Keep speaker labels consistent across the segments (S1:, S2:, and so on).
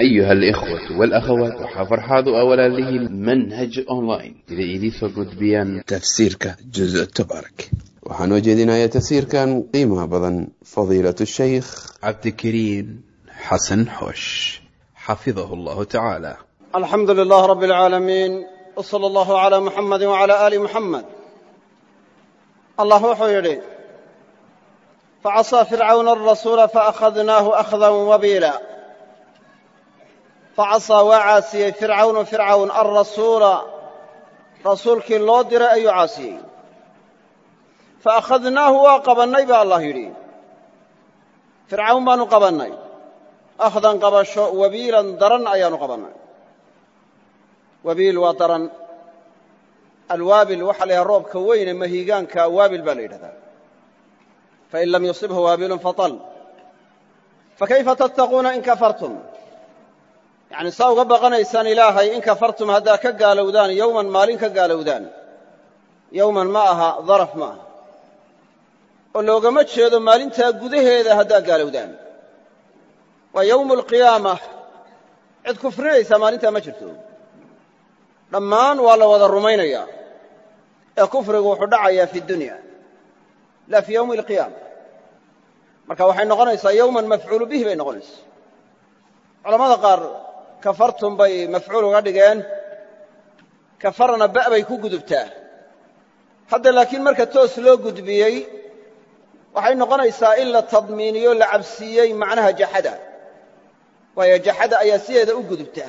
S1: أيها الإخوة والأخوات وحفرحاض أولا له المنهج أونلاين إذا إليف قد بيان تفسيرك جزء التبارك وحنوجدنا يا تفسير كان قيمة بضن فضيلة الشيخ عبد الكريم حسن حوش حفظه الله تعالى.
S2: الحمد لله رب العالمين، وصلى الله على محمد وعلى آل محمد. الله وحيره فعصى فرعون الرسول فأخذناه أخذا وبيلا. فعصى وعاسي فرعون الرسول رسولك الله در أي عاسي فأخذناه وقبلني بالله يريد فرعون بانو قبلني أخذا قبشو وبيلا درن أيانو قبلني. وبيل وطرن الوابل وحلها الروب كوين مهيقان كوابل بليل هذا فإن لم يصبه وابل فطل فكيف تتقون إن كفرتم يعني صاو قبقنا إنسان إلهي إن كفرتم هداك قالوا ذان يوما مالين قالوا ذان يوما معها ظرف معها ولو قمت شهدوا مالين تأقوده إذا هداك قالوا ذان ويوم القيامة عد كفرنا إذا مالين تأمجرتوا لمان والله وذا الرمينية كفر وحدعيا في الدنيا لا في يوم القيامة marka waxay noqonaysaa yawman mafcuul bihi bay noqonaysaa. culamada qaar kafartum bay mafcuul uga dhigeen kafarna ba bay ku gudubtaa hadda laakiin marka toos loo gudbiyay waxay noqonaysaa in la tadmiiniyo la cabsiyay macnaha jahada waayo jahada ayaa sideeda u gudubtaa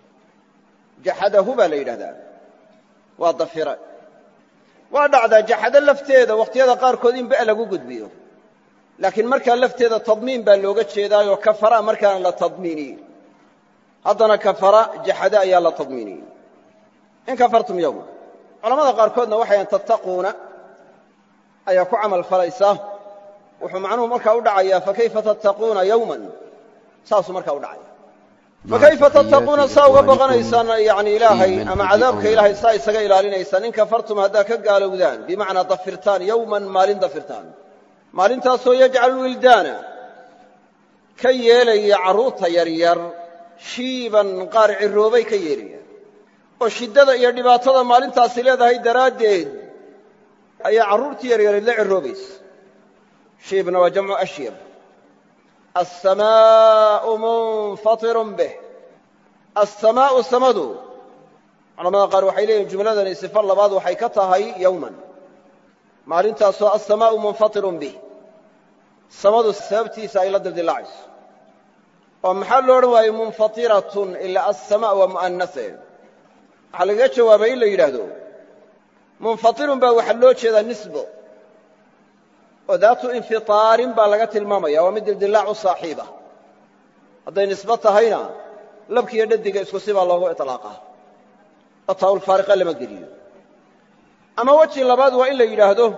S2: jahadahu baa la yidhaahdaa waa dafira waa dhacdaa jahada lafteeda waqtiyada qaarkood in ba lagu gudbiyo laakiin markaa lafteeda tadmiin baa looga jeedaayo kafara markaan la tadmiiniyo haddana kafara jahada ayaa la tadmiiniyo in kafartum yawma culamada qaarkoodna waxay tattaquuna ayaa ku camal falaysaa wuxuu macnuhu markaa u dhacayaa fakayfa tattaquuna yawman saasu markaa u dhacaya فكيف تتقون ساوغ بغنيسان يعني إلهي أما عذابك إلهي سايساق إلالينيسان إن كفرتم هداك قالوا ذان بمعنى ضفرتان يوما مالين ضفرتان مالين تاسو يجعل الولدان كي يلي عروط يرير شيبا قارع الروبي كي يرير وشدد يردباطة مالين تاسي هذا هي درادين أي عروط يرير اللي الروبيس شيبنا وجمع أشيب السماء منفطر به السماء السمد علماء قالوا وحيليه جملة صفر لبعض وحيكتها يوما ما رنتاسو السماء منفطر به السمد السبتي سائلة الدلاعس ومحل رواية منفطرة إلا السماء ومؤنثة على جوابين اللي يرادو منفطر به وحلوش هذا النسبة وذات انفطار بالغت المامية ومد الدلاع صاحبه هذا نسبتها هنا لبك يددق اسكو سيبا الله اطلاقه الطاو الفارقه لما قريب اما وجه لباد والا يراهدو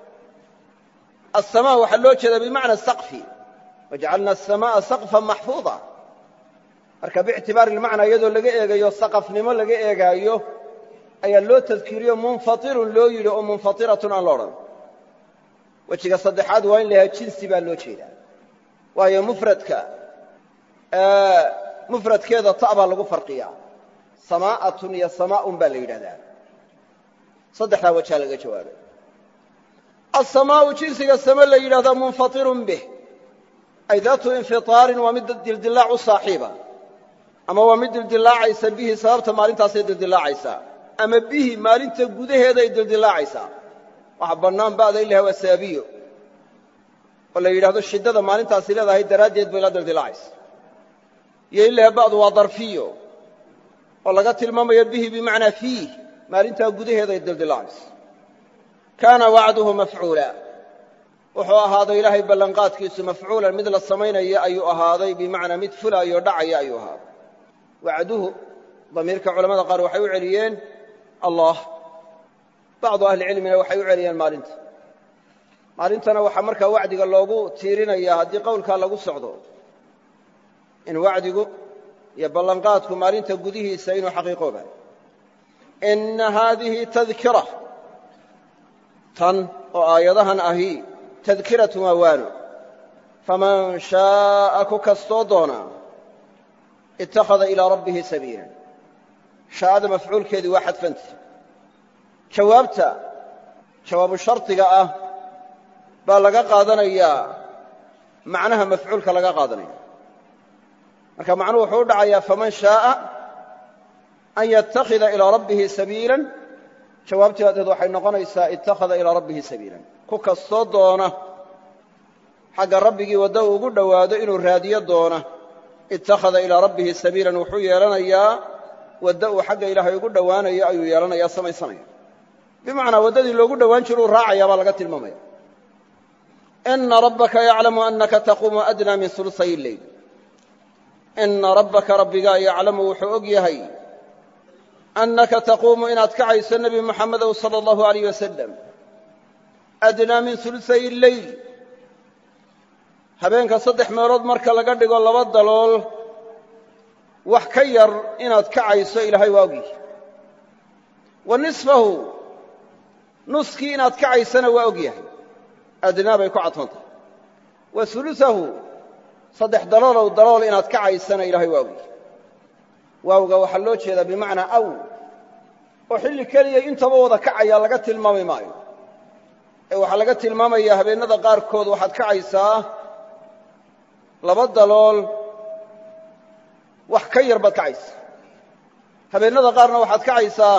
S2: السماء وحلوجه بمعنى السقف وجعلنا السماء سقفا محفوظا marka باعتبار المعنى يدو laga eegayo saqafnimo laga eegayo ayaa loo tadkiiriyo munfatirun loo yiri oo munfatiratun aan looran wajiga saddexaad waa in la jinsi baa loo jeedaa waayo mufradkeeda ta'ba lagu farqiyaa samaa'atun ya samaa'un baa la yiraahdaa saddexda wajiga laga jawaabay as-samaa'u jinsiga sama la yiraahdaa munfatirun bih ay daatu infitaarin wa mid dildilaacu saaxiba ama waa mid dildilaacaysa bihi sababta maalintaas ay dildilaacaysa ama bihi maalinta gudaheeda ay dildilaacaysa وحبنان بعد إلا هو السابيو ولا يرادو الشدة ما أنت أصيله هاي درجات بلا دلدلاعس يإلا بعض وظرفيو ولا قتل ما يبيه بمعنى فيه ما أنت أجده هذا الدلدلاعس كان وعده مفعولا وحوا هذا إلهي بلنقات كيس مفعولا مثل الصمين يا أيها هذا بمعنى مدفلا يدع يا أيها وعده ضميرك علماء قالوا وحيو عليين الله بعض أهل العلم waxay u celiyeen maalintana waxa marka wacdiga loogu tiirinaya hadii qowlka lagu socdo in wacdigu iyo ballanqaadku maalinta gudihiisa inuu xaqiiqooba in hadhihi tadhkira tan oo aayadahan ahi tadhkiratu waanu faman shaa ku kasto doona ittakhada ilaa rabbihi sabiilan shaa'ada mafcuulkeedii waa xadfanta jawaabta jawaabu shardiga ah baa laga qaadanayaa macnaha mafcuulka laga qaadanaya marka macnuhu wuxuu u dhacayaa faman shaa'a an yattakhida ilaa rabbihi sabiilan jawaabteedeed waxay noqonaysaa ittakhada ilaa rabbihi sabiilan ku kastoo doona xagga rabbigii wadda uu ugu dhowaado inuu raadiyo doona ittakhada ilaa rabbihi sabiilan wuxuu yeelanayaa wadda uu xagga ilaahay ugu dhowaanayo ayuu yeelanayaa samaysanaya bimacnaa waddadii loogu dhowaan jiro uu raacayaa baa laga tilmaamaya ina rabbaka yaclamu annaka taquumu adnaa min uluay lleyl ina rabbaka rabbigaa yaclamu wuxuu og yahay annaka taquumu inaad kacayso nebi muxamedow sala allahu alayh wasalam adnaa min uluay lleyl habeenka 3 meelood marka laga dhigo 2 dalool wax ka yar inaad kacayso ilaahay waa ogyahay wa nisfahu nuskii inaad kacaysana waa ogyahay adnaa bay ku cadfantahay wa uluahu 3 daloolow dalool inaad kacaysana ilaahay waa ogyahay waawga waxaa loo jeedaa bimacnaa aw oo xilli keliya intaba wada kacaya laga tilmaami maayo ee waxaa laga tilmaamayaa habeennada qaarkood waxaad kacaysaa 2 dalool wax ka yar baad kacaysa habeennada qaarna waxaad kacaysaa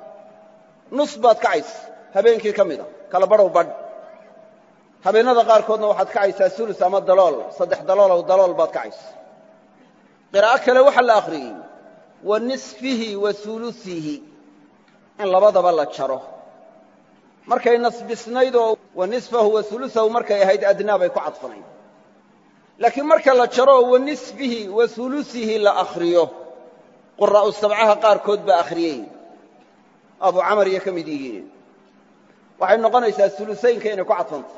S2: nus baad kacaysa habeenkii ka mida kala badhow badh habeennada qaarkoodna waxaad kacaysaa sulus ama dalool 3 daloolow dalool baad kacaysa qiraa'o kale waxaa la akhriyey wa nisfihi wa uluihi in labadaba la jaro markay nasbisnayd oo wa nisfahu wa uluahu markay ahayd adnaa bay ku cadfanayd laakiin marka la jaro wa nisfihi wa uluihi la akhriyo quraa'u sabcaha qaarkood baa akhriyey abu camar iyo ka mid yihiin waxay noqonaysaa ulusaynka inay ku cadfanta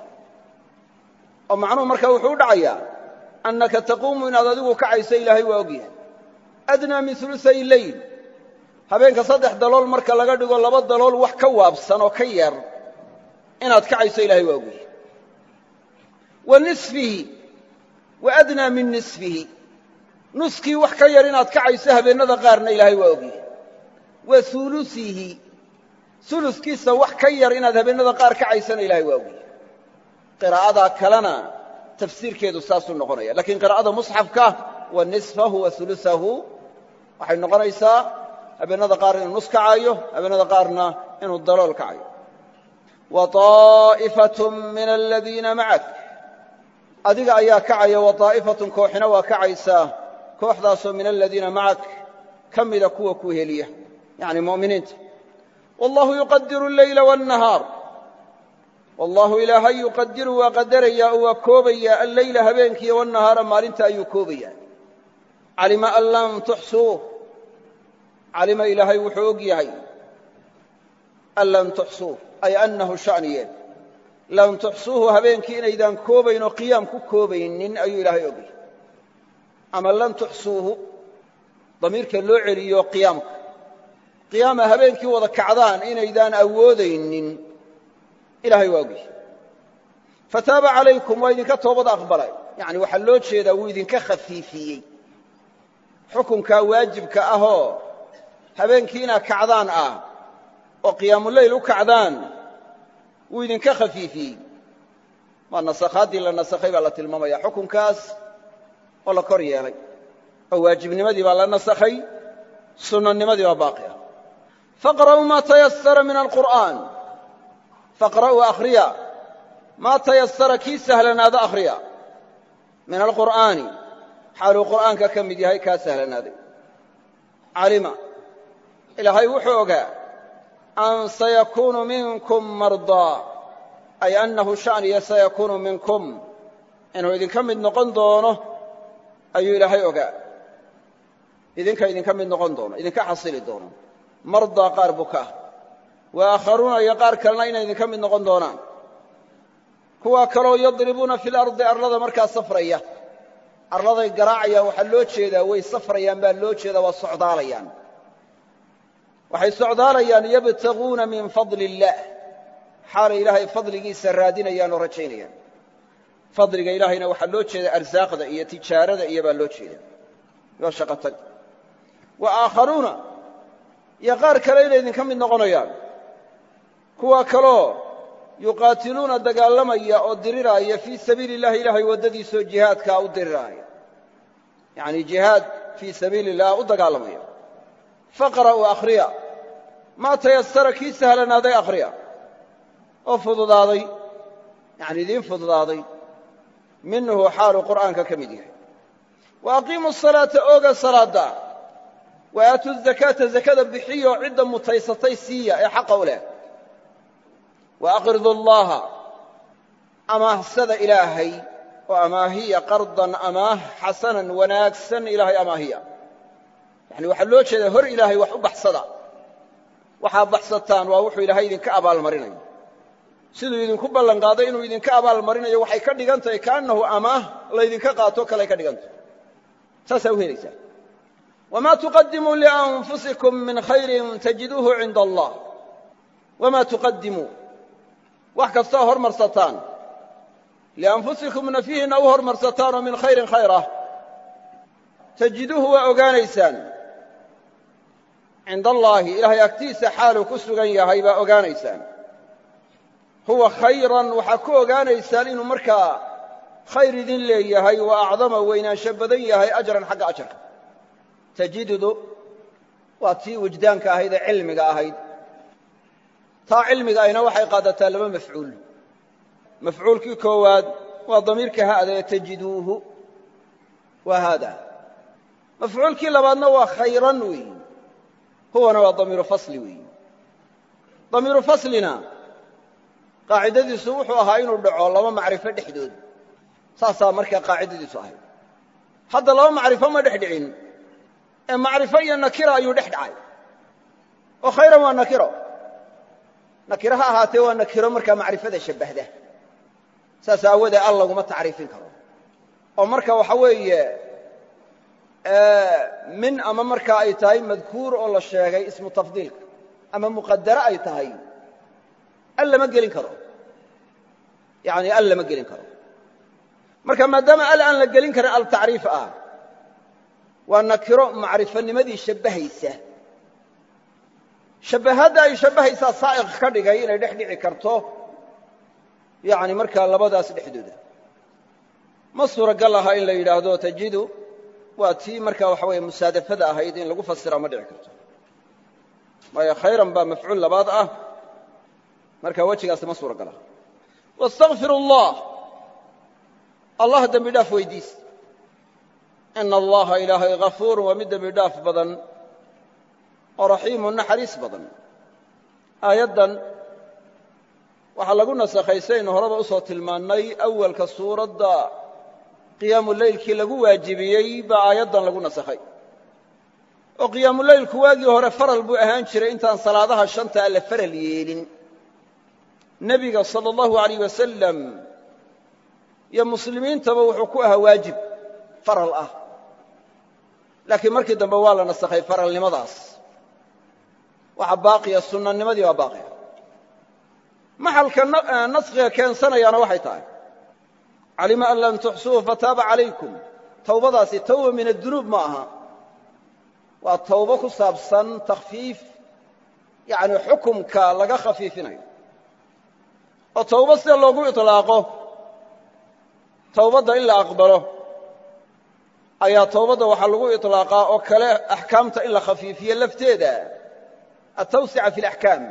S2: oo macnuhu marka wuxuu u dhacayaa annaka taquumu inaad adigu kacayso ilaahay waa ogyahay adnaa min uluay leyl habeenka 3 dalool marka laga dhigo 2 dalool wax ka waabsan oo ka yar inaad kacayso ilaahay waa ogyahay wa nisfihi wa adnaa min nisfihi nuskii wax ka yar inaad kacayso habeennada qaarna ilaahay waa ogyahay wa uluihi uluskiisa wax ka yar inaad habeennada qaar kacaysana ilaahay waa ogyahay qiraa'ada kalena tafsiirkeedu saasuu noqonaya lakiin qiraa'ada musxafka wa nisfahu wa uluahu waxay noqonaysaa habeennada qaar inuu nus kacayo habeennada qaarna inuu dalool kacayo wa طaa'ifatun min aladiina macak adiga ayaa kacaya wa طaa'ifatun kooxina waa kacaysaa kooxdaasoo min aladiina macak ka mida kuwa ku heliya yacni mu'miniinta wallahu yuqadiru alleyla waannahaar wallahu ilaahay yuqadiru waa qadarayaa oo waa koobayaa alleyla habeenkiiyo wannahaara maalinta ayuu koobayaa calima an lam tuxsuuh calima ilaahay wuxuu og yahay an lam tuxsuuh ay annahu sha'niye lam tuxsuuhu habeenkii inaydaan koobayn oo qiyaam ku koobaynin ayuu ilaahay og yahay ama lan tuxsuuhu damiirka loo celiyo qiyaamka qiyaama habeenkii wada kacdaan inaydaan awoodaynin ilaahay waa og yahay fataaba calaykum waa idinka toobad aqbalay yacni waxaa loo jeedaa wuu idinka khafiifiyey xukunkaa waajibka ahoo habeenkii inaad kacdaan ah oo qiyaamuleyl u kacdaan wuu idinka khafiifiyey waa nasakhaaddii la nasakhay baa la tilmaamaya xukunkaas oo la kor yeelay oo waajibnimadii baa la nasakhay sunnanimadii baa baaqi ah faqra'uu maa tayasara min alqur'aan faqra'uu akhriya maa tayasara kii sahlanaado akhriya min alqur'aani xaaluu qur'aanka ka mid yahay kaa sahlanaaday calima ilaahay wuxuu ogaa an sayakuunu minkum mardaa ay annahu sha'niya sayakuunu minkum inuu idinka mid noqon doono ayuu ilaahay ogaa idinka mid noqon doono idinka xasili doono mardaa qaar buka wa aakharuuna iyo qaar kalena inay idinka mid noqon doonaan kuwa kaloo yadribuuna fi lardi arlada markaa safraya arladay garaacayaan waxaa loo jeedaa way safrayaan baa loo jeedaa waa socdaalayaan waxay socdaalayaan yabtaguuna min fadli illaah xaalay ilaahay fadligiisa raadinayaan oo rajaynayaan fadliga ilaahayna waxaa loo jeedaa arsaaqda iyo tijaarada iyo baa loo jeedaa waa shaqo tag wa aakharuuna iyo qaar kale inay idinka mid noqonayaan kuwa kaloo yuqaatiluuna dagaalamaya oo diriraaya fii sabiili illahi ilaahay waddadiisoo jihaadkaa u diriraaya yacni jihaad fii sabiili illah u dagaalamaya faqra'uu akhriya maa tayasara kii sahlanaaday akhriya oo fududaaday yacni idiin fududaaday minhu xaaluu qur'aanka ka mid yahay wa aqiimuu asalaata ooga salaadda wa aatuu zakaata zakada bixiyo cidda mutaysatay siiya ee xaqa u leh wa aqridu allaha amaahsada ilaahay oo amaahiya qardan amaah xasanan wanaagsan ilaahay amaahiya yani waxaa loo jeedaa hor ilaahay wax u baxsada waxaa baxsataan waa wuxuu ilaahay idinka abaalmarinayo siduu idinku ballanqaaday inuu idinka abaalmarinayo waxay ka dhigan tahay kaannahu amaah laydinka qaato kaley ka dhigan tahay saasaa u helaysaa wamaa tuqadimuu lianfusikum min khayrin tajiduuhu cinda allah wamaa tuqadimuu wax kastoo hormarsataan lianfusikum nafyihiinna u hormarsataanoo min khayrin khayr ah tajiduuhu waa ogaanaysaan cinda allaahi ilaahay agtiisa xaaluu ku sugan yahay baa ogaanaysaan huwa khayran waxaa ku ogaanaysaan inuu markaa khayr idin leeyahay wa acdama weynaansho badan yahay ajran xagga ajarka tajidudu waa tii wujdaanka ahayd ee cilmiga ahayd taa cilmiga ayna waxay qaadataa laba mafcuul mafcuulkii koowaad waa damiirka ha'da ee tajiduuhu waa haada mafcuulkii labaadna waa khayran weeyi huwana waa damiiru fasli weeyi damiiru faslina qaacidadiisu wuxuu ahaa inuu dhaco laba macrifo dhexdood saasaa markaa qaacidadiisu ahayd hadda laba macrifo ma dhex dhicin ee macrifo iyo nakira ayuu dhex dhacay oo khayran waa nakiro nakiro ha ahaatee waa nakiro markaa macrifada shabbahda saas aawadee al laguma tacriifin karo oo marka waxa weeye min ama markaa ay tahay madkuur oo la sheegay ismu tafdiilka ama muqadaro ay tahay al lama gelin karo yani al lama gelin karo marka maadaama al aan la gelin karin al tacriif ah waa nakiro macrifonimadii shabbahaysa shabbahadda ay shabbahaysaa saa'iq ka dhigay inay dhex dhici karto yani markaa labadaas dhexdooda ma suuragal aha in la yidhaahdo tajidu waa tii markaa waxa weeye musaadafada ahayd in lagu fasira ma dhici karto waayo khayran baa mafcuul labaad ah marka wejigaasi ma suuragal aha wastakfir allah allah dembi dhaaf weydiis ina allaha ilaahay gafuurun waa mid dembi dhaaf badan oo raxiimun naxariis badan aayaddan waxaa lagu nasakhay saynu horeba u soo tilmaannay awalka suuradda qiyaamu leylkii lagu waajibiyey baa aayaddan lagu nasakhay oo qiyaamu leylku waagii hore faral buu ahaan jiray intaan salaadaha shanta la faral yeelin nebiga sala allahu alayh wasalam iyo muslimiintaba wuxuu ku ahaa waajib faral ah laakiin markii dambe waa la nasakhay faralnimadaas waxa baaqiya sunnanimadii waa baaqiya maxalka naskhiga keensanayaana waxay tahay calima an lan tuxsuuhu fataaba calaykum tawbadaasi tawba min adunuub ma aha waa tawbo ku saabsan takhfiif yani xukumka laga khafiifinayo oo tawbo sida loogu iطlaaqo tawbadda in la aqbalo ayaa tawbadda waxaa lagu iطlaaqaa oo kale axkaamta in la khafiifiyo lafteeda atawsica fi اlaxkaam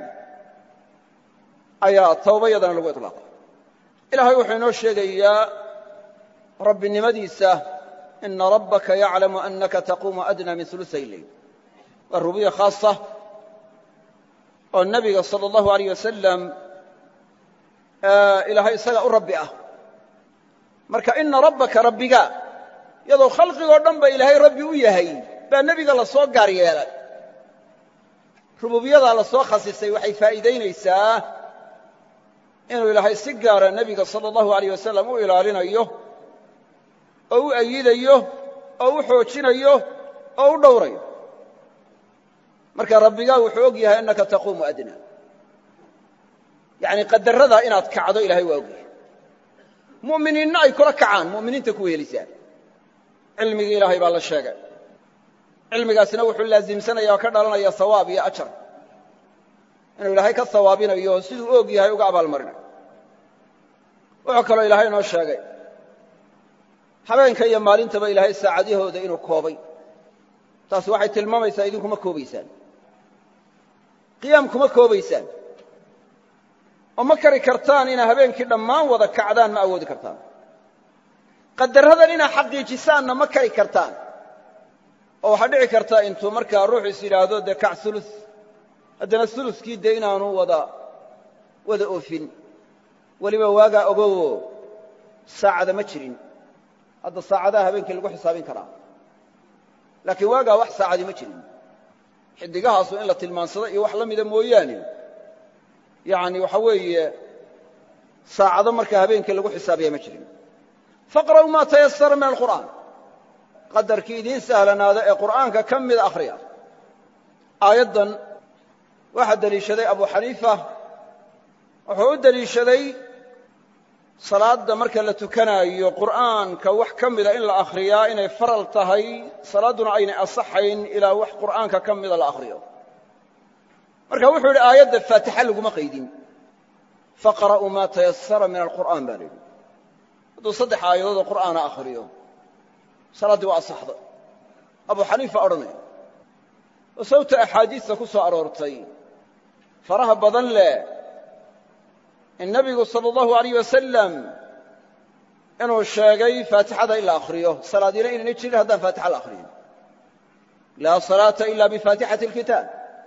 S2: ayaa tawbayadana lagu iطlaaqa ilaahay wuxuu inoo sheegayaa rabbinimadiisa ina rabbaka yaclamu anaka taquumu adnaa min uluay leyl waa rububiya khaasa oo nebiga salى اllahu alayh wasalam ilaahay isaga u rabbi ah marka ina rabbaka rabbiga iyadoo khalqigoo dhan ba ilaahay rabbi u yahay baa nebiga la soo gaar yeelay rububiyadaa la soo khasisay waxay faa'iidaynaysaa inuu ilaahay si gaara nebiga salى اllahu alayh wasalam u ilaalinayo oo u ayidayo oo u xoojinayo oo u dhowrayo marka rabbigaa wuxuu og yahay annaka taquumu adna yani qadarradaa inaad kacdo ilahay waa og yahay mu'miniinna ay kula kacaan mu'miniinta ku helisaa cilmigii ilaahay baa la sheegay cilmigaasina wuxuu laazimsanaya oo ka dhalanaya sawaab iyo ajar inuu ilaahay ka sawaabinayo siduu og yahay uga abaalmarinayo wuxuu kaloo ilaahay inoo sheegay habeenka iyo maalintaba ilaahay saacadahooda inuu koobay taasi waxay tilmaamaysaa idinkuma koobaysaan qiyaam kuma koobaysaan oo ma kari kartaan inaa habeenkii dhammaan wada kacdaan ma awoodi kartaan qadarradan inaa xaqiijisaanna ma kari kartaan oo waxaa dhici karta intuu markaa ruux is yidhaahdo dee kac ulu haddana uluskii dee inaanu wada oofin weliba waagaa ogowo saacada ma jirin hadda saacadaha habeenkii lagu xisaabin karaa laakiin waagaa wax saacadii ma jirin xidigahaasu in la tilmaansado iyo wax la mida mooyaane yani waxa weeye saacado markaa habeenkii lagu xisaabiya ma jirin faqra'uu maa tayasara min alqur'aan qadarkii idiin sahlanaada ee qur'aanka ka mida akhriya aayaddan waxaa deliishaday abu xaniifa wuxuu u deliishaday salaadda marka la tukanaayo qur'aanka wax ka mida in la akhriyaa inay faral tahay salaadduna aynay asaxayn ilaa wax qur'aanka ka mida la akhriyo marka wuxuu yidhi aayadda faatixa laguma qaydin faqra'uu maa tayasara min alqur'aan baa la yidhi hadduu 3 aayadoodoo qur'aana akhriyo salaaddii waa asaxda abu xaniifa odhanaya oo sababta axaadiista ku soo aroortay faraha badan leh in nebigu sala allahu alayh wasalam inuu sheegay faatixada in la akhriyo salaadiina inayna jirin haddaan faatixa la akhriyin laa salaata ila bifaatixati alkitaab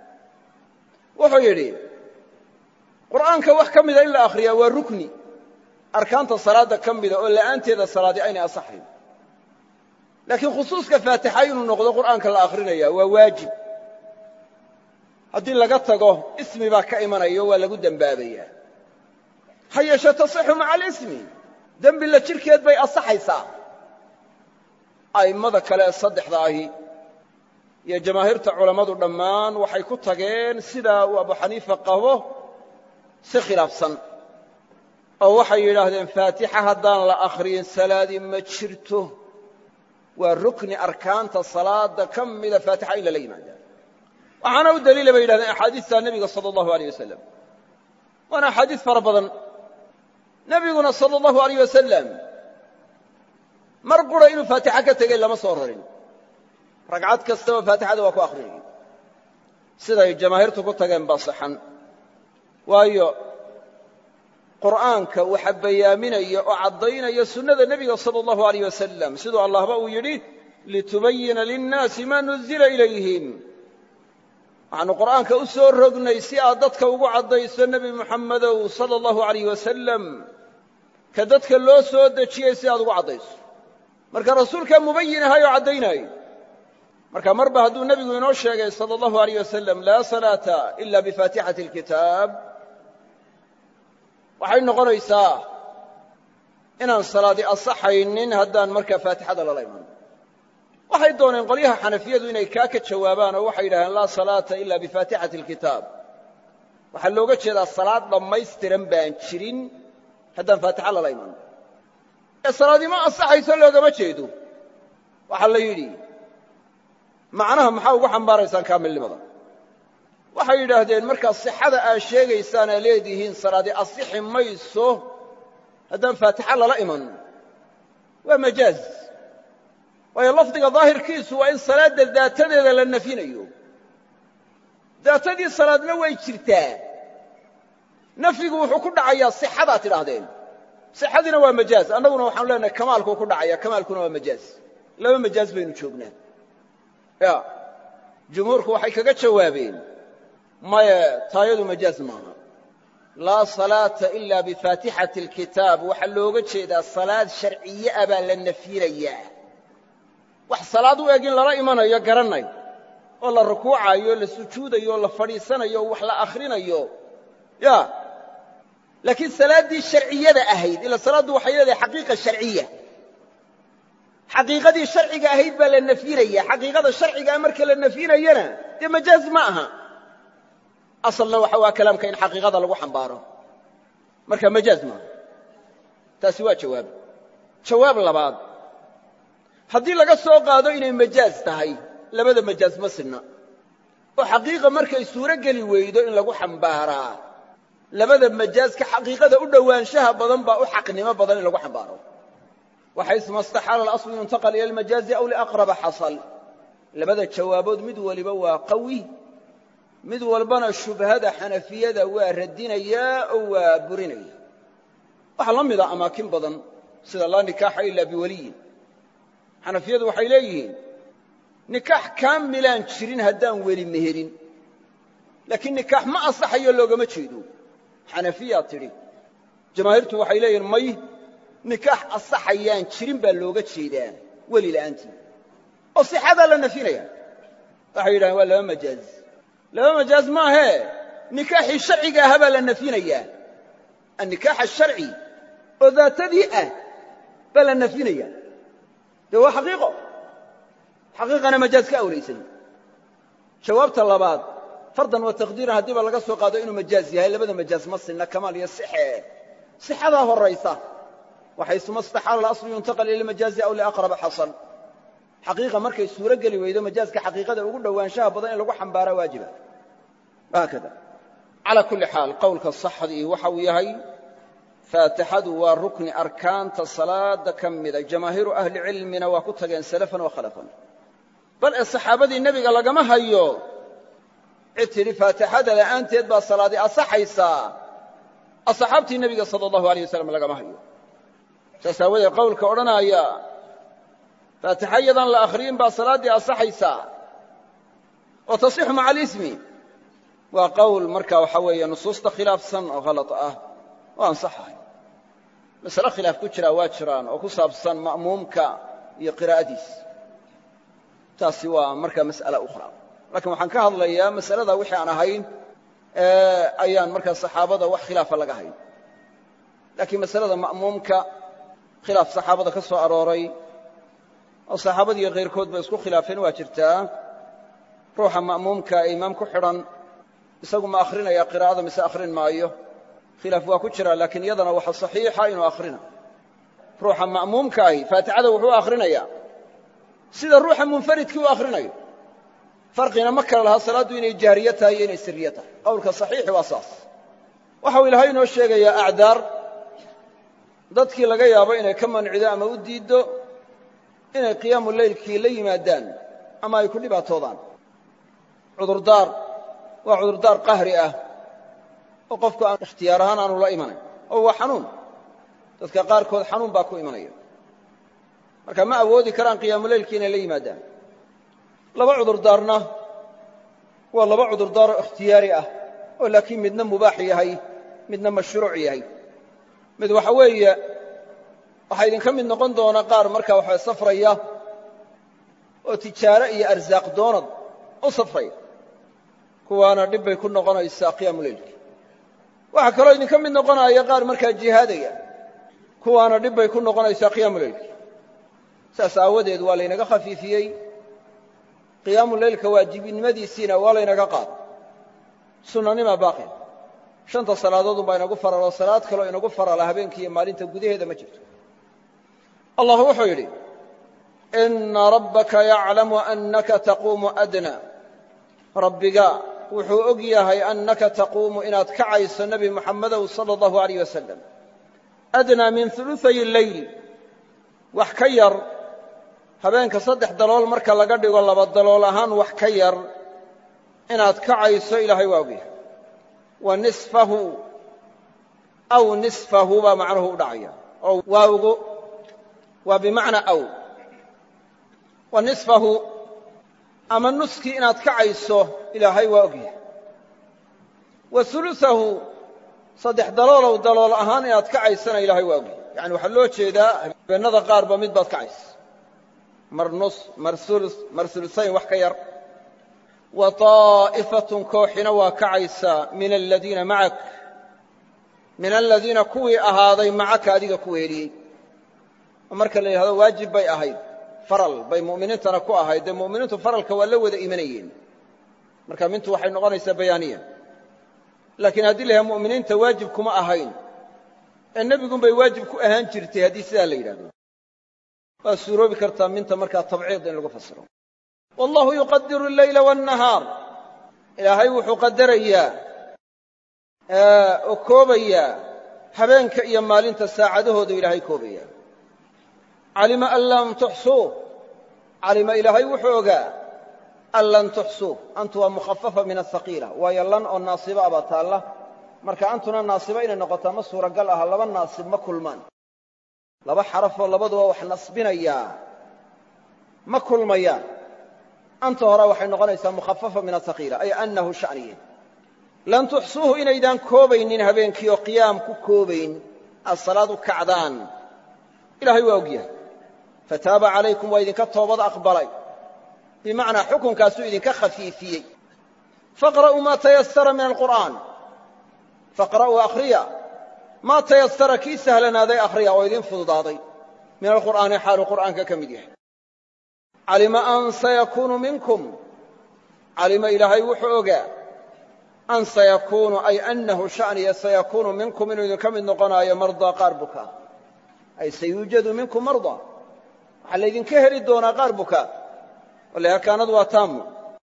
S2: wuxuu yidhi qur'aanka wax ka mida in la akhriyaa waa rukni arkaanta salaadda ka mida oo la'aanteeda salaadii aynay asaxayn laakiin khusuuska faatixa inuu noqdo qur'aanka la akhrinaya waa waajib haddii laga tago ismi baa ka imanayo waa lagu dembaabayaa ha yeeshee tasixu maca alismi dembi la jirhkeed bay asaxaysaa a'immada kale ee 3 ahi iyo jamaahiirta culammadu dhammaan waxay ku tageen sidaa uu abu xaniifa qabo si khilaafsan oo waxay yidhaahdeen faatixa haddaan la akhriyin salaadii ma jirto waa rukni arkaanta salaada ka mida faatixa in lala yimaada waxaana u daliila bay yidhahdeen axaadiista nebiga sala allahu alayh wasalam waana axaadiis fara badan nebiguna sala allahu alayh wasalam mar qura inuu faatixa ka tegey lama soo rarin ragcad kastaba faatixada waa ku akhriyay siday jamaahiirtu ku tageen baa saxan waayo qur'aanka waxa bayaaminaya oo caddaynaya sunnada nebiga sala allahu alayh wasalam siduu allahba uu yidhi litubayina linnaasi maa nuzila ilayhim waxaanu qur'aanka u soo rognay si aad dadka ugu caddayso nebi muxammedow sala allahu alayh wasalam ka dadka loo soo dejiyey si aad ugu caddayso marka rasuulkaa mubayin ahay oo caddaynaayo marka marba hadduu nebigu inoo sheegay sala allahu alayh wasalam laa salaata ila bifaatixati alkitaab waxay noqonaysaa inaan salaadi asaxaynin haddaan markaa faatixada lala iman waxay dooneen qolyaha xanafiyadu inay kaa ka jawaabaan oo waxay yidhahdeen laa salaata ila bifaatixati alkitaab waxaa looga jeedaa salaad dhammaystiran baan jirin haddaan faatixa lala iman ee salaadii ma asaxayso loogama jeedo waxaa la yidhi macnaha maxaa ugu xambaaraysaan kaamilnimada waxay yidhaahdeen markaa sixada aad sheegaysaana leedihiin salaadii asixi mayso haddaan faatixa lala iman waa majaaz waayo lafdiga daahirkiisu waa in salaadda daatadeeda la nafinayo daatadii salaadna way jirtaa nafyigu wuxuu ku dhacayaa sixadaad tidhaahdeen sixadiina waa majaaz annaguna waxaanu leenahay kamaalkuu ku dhacaya kamaalkuna waa majaaz laba majaaz baynu joognaa ya jumhuurku waxay kaga jawaabeen maya taayadu majaaz maaha laa salaata ila bifaatixati alkitaab waxaa looga jeedaa salaad sharciye ah baa la nafyinayaa wax salaad u eg in lala imanayo garanay oo la rukuucayo la sujuudayo la fadhiisanayo wax la akhrinayo ya laakiin salaaddii sharciyada ahayd ila salaaddu waxay leedahay xaqiiqa sharciya xaqiiqadii sharciga ahayd baa la nafyinaya xaqiiqada sharcigaa marka la nafyinayana dee majaaz ma aha asalna waxa waa kalaamka in xaqiiqada lagu xambaaro marka majaaz maaha taasi waa jawaab labaad haddii laga soo qaado inay majaaz tahay labada majaaz ma sinna oo xaqiiqa markay suuro geli weydo in lagu xambaaraa labada majaaska xaqiiqada u dhowaanshaha badan baa u xaqnimo badan in lagu xambaaro waxaysuma istaxaala alaslu yuntaqal ila almajaazi aw liaqraba xasal labada jawaabood mid waliba waa qawi mid walbana shubhada xanafiyada waa radinayaa oo waa burinaya waxaa la mida amaakin badan sida laa nikaaxa ilaa biwaliyin xanafiyadu waxay leeyihiin nikaax kaamilaan jirin haddaan weli meherin laakiin nikaax ma asaxayo loogama jeedo xanafiyaa tidhi jamaahiirtu waxay leeyihiin may nikaax asaxayaan jirin baa looga jeedaa weli la'aantii oo sixadaa la nafinaya waxay yidhahdeen waa laba majaaz maahee nikaaxii sharciga ahaa baa la nafinayaa annikaax asharci oo daatadii ah baa la nafinaya dee waa xaqiiqana majaaz ka awlaysan jawaabta labaad fardan wa taqdiiran haddiiba laga soo qaado inuu majaaz yahay labada majaaz ma sinna kamaal iyo sixadaa horaysa waxaysuma istaxaala alaslu yuntaqal ila almajaazi aw liaqraba xasal xaqiiqa markay suuro geli weydo majaazka xaqiiqada ugu dhowaanshaha badan in lagu xambaaraa waajiba haakada calaa kulli xaal qowlka saxdii waxa uu yahay faatixadu waa rukni arkaanta salaada ka mida jamaahiiru ahli cilmina waa ku tageen salafan wa khalafan bal ee saxaabadii nebiga lagama hayo cid tidhi faatixada la'aanteed baa salaadii asaxaysaa asxaabtii nebiga sala allahu alayh wasalam lagama hayo saas aawadeed qowlka odhanaya faatixa iyadaan la akhriyin baa salaaddii asaxaysaa oo tasixu maca alismi waa qowl marka waxa weeye nusuusta khilaafsan oo halad ah oo ansaxahay masale khilaaf ku jiraa waa jiraan oo ku saabsan ma'muumka iyo qiraa'adiis taasi waa markaa mas'ala ukhra laakiin waxaan ka hadlayaa masalada wixii aan ahayn ayaan markaa saxaabada wax khilaafa laga hayn laakiin masalada ma'muumka khilaaf saxaabada ka soo arooray oo saxaabadiiyo kayrkood ba isku khilaafeen waa jirtaa ruuxa ma'muumka ee imaam ku xidhan isagu ma akhrinaya qiraa'ada mise akhrin maayo khilaaf waa ku jira laakiin iyadana waxa saxiixa inuu akhrina ruuxa ma'muumka ahi faatixada wuxuu akhrinayaa sida ruuxa munfaridkii u akhrinayo farqina ma kala laha salaaddu inay jaariye tahay iyo inay sirriye tahay qowlka saxiixi waa saas waxau ilaahay inoo sheegayaa acdaar dadkii laga yaabo inay ka mancido ama u diiddo inay qiyaamu leylkii la yimaadaan ama ay ku dhibaatoodaan cudurdaar waa cudurdaar qahri ah oo qofku aan ikhtiyaar ahaan aanu la imanayn oo waa xanuun dadka qaarkood xanuun baa ku imanaya marka ma awoodi karaan qiyaamuleylkii inay la yimaadaan laba cudurdaarna waa laba cudurdaaroo ikhtiyaari ah oo laakiin midna mubaax yahay midna mashruuc yahay mid waxa weeye waxaa idinka mid noqon doona qaar markaa waxa safraya oo tijaaro iyo arsaaq doonad u safraya kuwaana dhib bay ku noqonaysaa qiyaamuleylkii waxaa kaloo idinka mid noqonaya qaar markaa jihaadaya kuwaana dhib bay ku noqonaysaa qiyaamuleylkii saas aawadeed waa laynaga khafiifiyey qiyaamuleylka waajibnimadiisiina waa laynaga qaaday sunnanima baaqi shanta salaadoodun baa inagu faralo salaad kaloo inagu farala habeenkii iyo maalinta gudaheeda ma jirto allah wuxuu yidhi ina rabbaka yaclamu annaka taquumu adna rabbiga wuxuu og yahay annaka taquumu inaad kacayso nebi muxammadow sala allahu alayh wasalam adnaa min uluay leyl wax ka yar habeenka 3 dalool marka laga dhigo 2 dalool ahaan wax ka yar inaad kacayso ilaahay waa og yahay wa nisfahu aw nisfahu baa macnuhu u dhacaya oo waawgu waa bimacnaa aw wa nisfahu ama nuskii inaad kacayso ilaahay waa og yahay wa uluahu 3 daloolow dalool ahaan inaad kacaysana ilaahay waa og yahay yani waxaa loo jeedaa habeennada qaarba mid baad kacaysa mar nus mar ulusayn wax ka yar wa طaa'ifatun kooxina waa kacaysaa min aladiina kuwii ahaaday macaka adiga ku weheliyey oo marka la yidhahdo waajib bay ahayd faral bay mu'miniintana ku ahayd dee mu'miniintu faralka waa la wada imanayeen marka mintu waxay noqonaysaa bayaaniya laakiin haddii la yahay mu'miniinta waajib kuma ahayn ee nebigun bay waajib ku ahaan jirtay haddii sidaa la yidhahdo waa suuroobi kartaa minta markaa tabciid in lagu fasiro wallahu yuqadiru alleyla waannahaar ilaahay wuxuu qadarayaa oo koobayaa habeenka iyo maalinta saacadahoodu ilaahay koobaya calima an lam tuxsuuh calima ilaahay wuxuu ogaa an lan tuxsuuh antu waa mukhafafa min ahaqiila waayo lan oo naasiba abaa taalla marka antuna naasiba inay noqotaa ma suuragal aha laba naasib ma kulmaan laba xarafoo labaduba wax nasbinayaa ma kulmayaan anta hore waxay noqonaysaa mukhafafa min ahaqiila ay annahu sha'niye lan tuxsuuhu inaydaan koobaynin habeenkii oo qiyaam ku koobayn aad salaad u kacdaan ilaahay waa ogyahay fataaba calaykum waa idinka toobad aqbalay bimacnaa xukunkaasuu idinka khafiifiyey faqra'uu maa tayasara min alqur'aan faqra'uu akhriya maa tayasara kii sahlanaaday akhriya oo idin fududaaday min alqur'aani xaaluu qur'aanka ka mid yahay calima an sayakuunu minkum calima ilaahay wuxuu ogaa an sayakuunu ay annahu sha'niya sayakuunu minkum inuu idinka mid noqonaayo mardaa qaar bukaa ay sayuujadu minkum mardaa waxaa laydinka heli doonaa qaar bukaa walaha kaanad waa taamo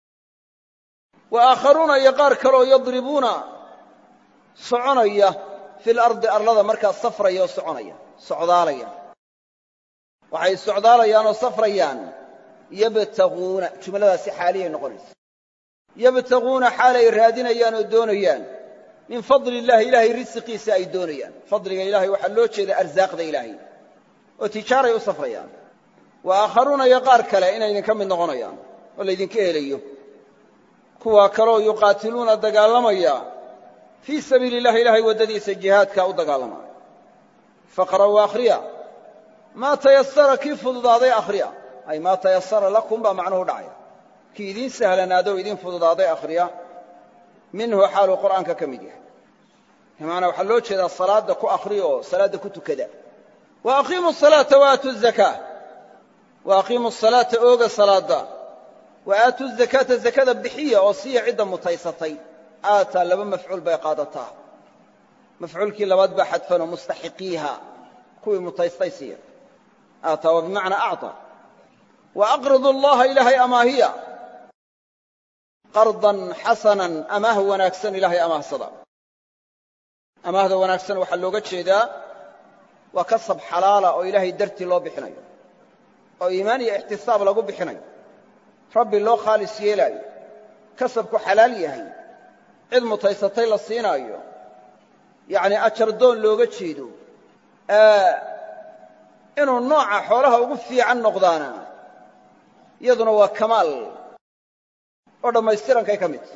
S2: wa aakharuuna iyo qaar kaleoo yadribuuna soconaya fi lardi arlada markaa safraya oo soconaya socdaalaya waxay socdaalayaan oo safrayaan yabtaguuna jumladaasi xaaliyay noqonaysa yabtaguuna xaalay raadinayaan oo doonayaan min fadli illahi ilaahay risiqiisa ay doonayaan fadliga ilaahay waxaa loo jeeda arsaaqda ilaahay oo tijaaray u safrayaan wa aakharuuna iyo qaar kale inay idinka mid noqonayaan oo laydinka helayo kuwaa kaleoo yuqaatiluuna dagaalamaya fii sabiili illahi ilaahay waddadiisa jihaadkaa u dagaalamaya faqra'uu akhriya maa tayasara kii fududaaday akhriya ay maa tayasara lakum baa macnuhu dhacaya kii idiin sahlanaado o idiin fududaaday akhriya minhu xaaluu qur'aanka ka mid yahay bimacnaa waxaa loo jeedaa salaadda ku akhriya oo salaadda ku tukada wa aqiimu salaata wa aatu zakaa wa aqiimu salaata ooga salaadda wa aatu zakaata zakada bixiya oo siiya cidda mutaysatay aataa laba mafcuul bay qaadataa mafcuulkii labaad baa xadfanoo mustaxiqiiha kuwii mutaystay siiya aataa waa bimacnaa acطa wa aqridu allaha ilaahay amaahiya qardan xasanan amaah wanaagsan ilaahay amaahsada amaahda wanaagsan waxaa looga jeedaa waa kasab xalaala oo ilaahay dartii loo bixinayo oo iimaan iyo ixtisaab lagu bixinayo rabbi loo khaalis yeelaayo kasabku xalaal yahay cid mutaysatay la siinaayo yacni ajardoon looga jeedo inuu nooca xoolaha ugu fiican noqdaana iyaduna waa kamaal oo dhammaystirankay ka mid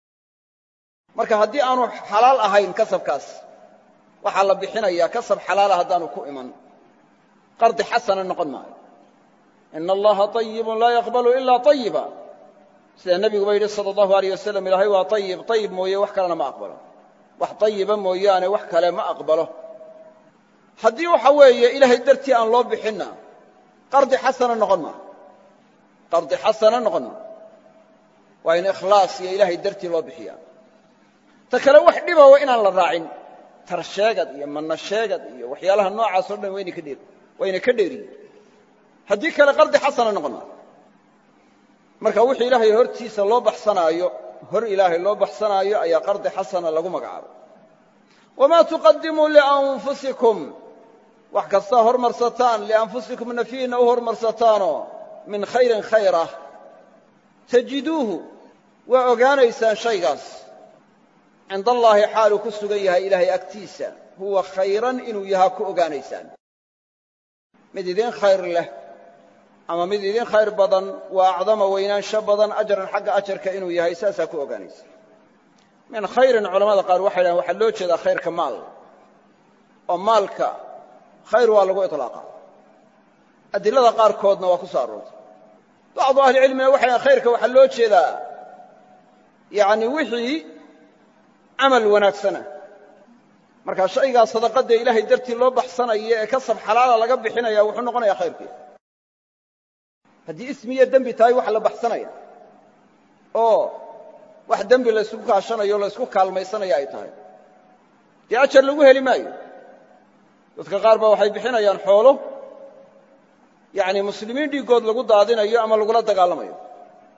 S2: marka haddii aanu xalaal ahayn kasabkaas waxaa la bixinayaa kasab xalaala haddaanu ku iman qardi xasana noqon maayo ina allaha طayibun laa yaqbalu ilaa طayiba sida nebiguba yidhi sala allahu alayh wasalam ilaahay waa ayib ayib mooye wax kalena ma aqbalo wax ayiba mooyaane wax kale ma aqbalo haddii waxa weeye ilaahay dartii aan loo bixinna qardi xasana noqon maayo qardi xasana noqon maayo waa in ikhlaas iyo ilaahay dartii loo bixiyaa ta kale wax dhiba waa inaan la raacin tarsheegad iyo manna sheegad iyo waxyaalaha noocaas o dhan wayna ka dheeriyin haddii kale qardi xasana noqon maayo marka wixii ilaahay hortiisa loo baxsanaayo hor ilaahay loo baxsanaayo ayaa qardi xasana lagu magacaabay wamaa tuqadimuu lianfusikum wax kastaa hormarsataan lianfusikum nafiina u hormarsataanoo min khayrin khayrah tajiduuhu waa ogaanaysaan shaygaas cinda allaahi xaaluu ku sugan yahay ilaahay agtiisa huwa khayran inuu yahaa ku ogaanaysaan mid idin khayr leh ama mid idin khayr badan waa acdama weynaansho badan ajran xagga ajarka inuu yahay saasaa ku ogaanaysa min khayrin culamada qaar waxay dhahaan waxaa loo jeedaa khayrka maal oo maalka khayr waa lagu iطlaaqa adilada qaarkoodna waa ku soo aroortay bacdu ahlicilmina waxay dhahaan khayrka waxaa loo jeedaa yani wixii camal wanaagsana marka shaygaa sadaqadda ilaahay dartii loo baxsanaya ee kasab xalaala laga bixinaya wuxuu noqonayaa khayrkii haddii ismi iyo dembi tahay wax la baxsanaya oo wax dembi laysku kaashanayo o laysku kaalmaysanaya ay tahay dee ajar lagu heli maayo dadka qaar ba waxay bixinayaan xoolo yani muslimiin dhiiggood lagu daadinayo ama lagula dagaalamayo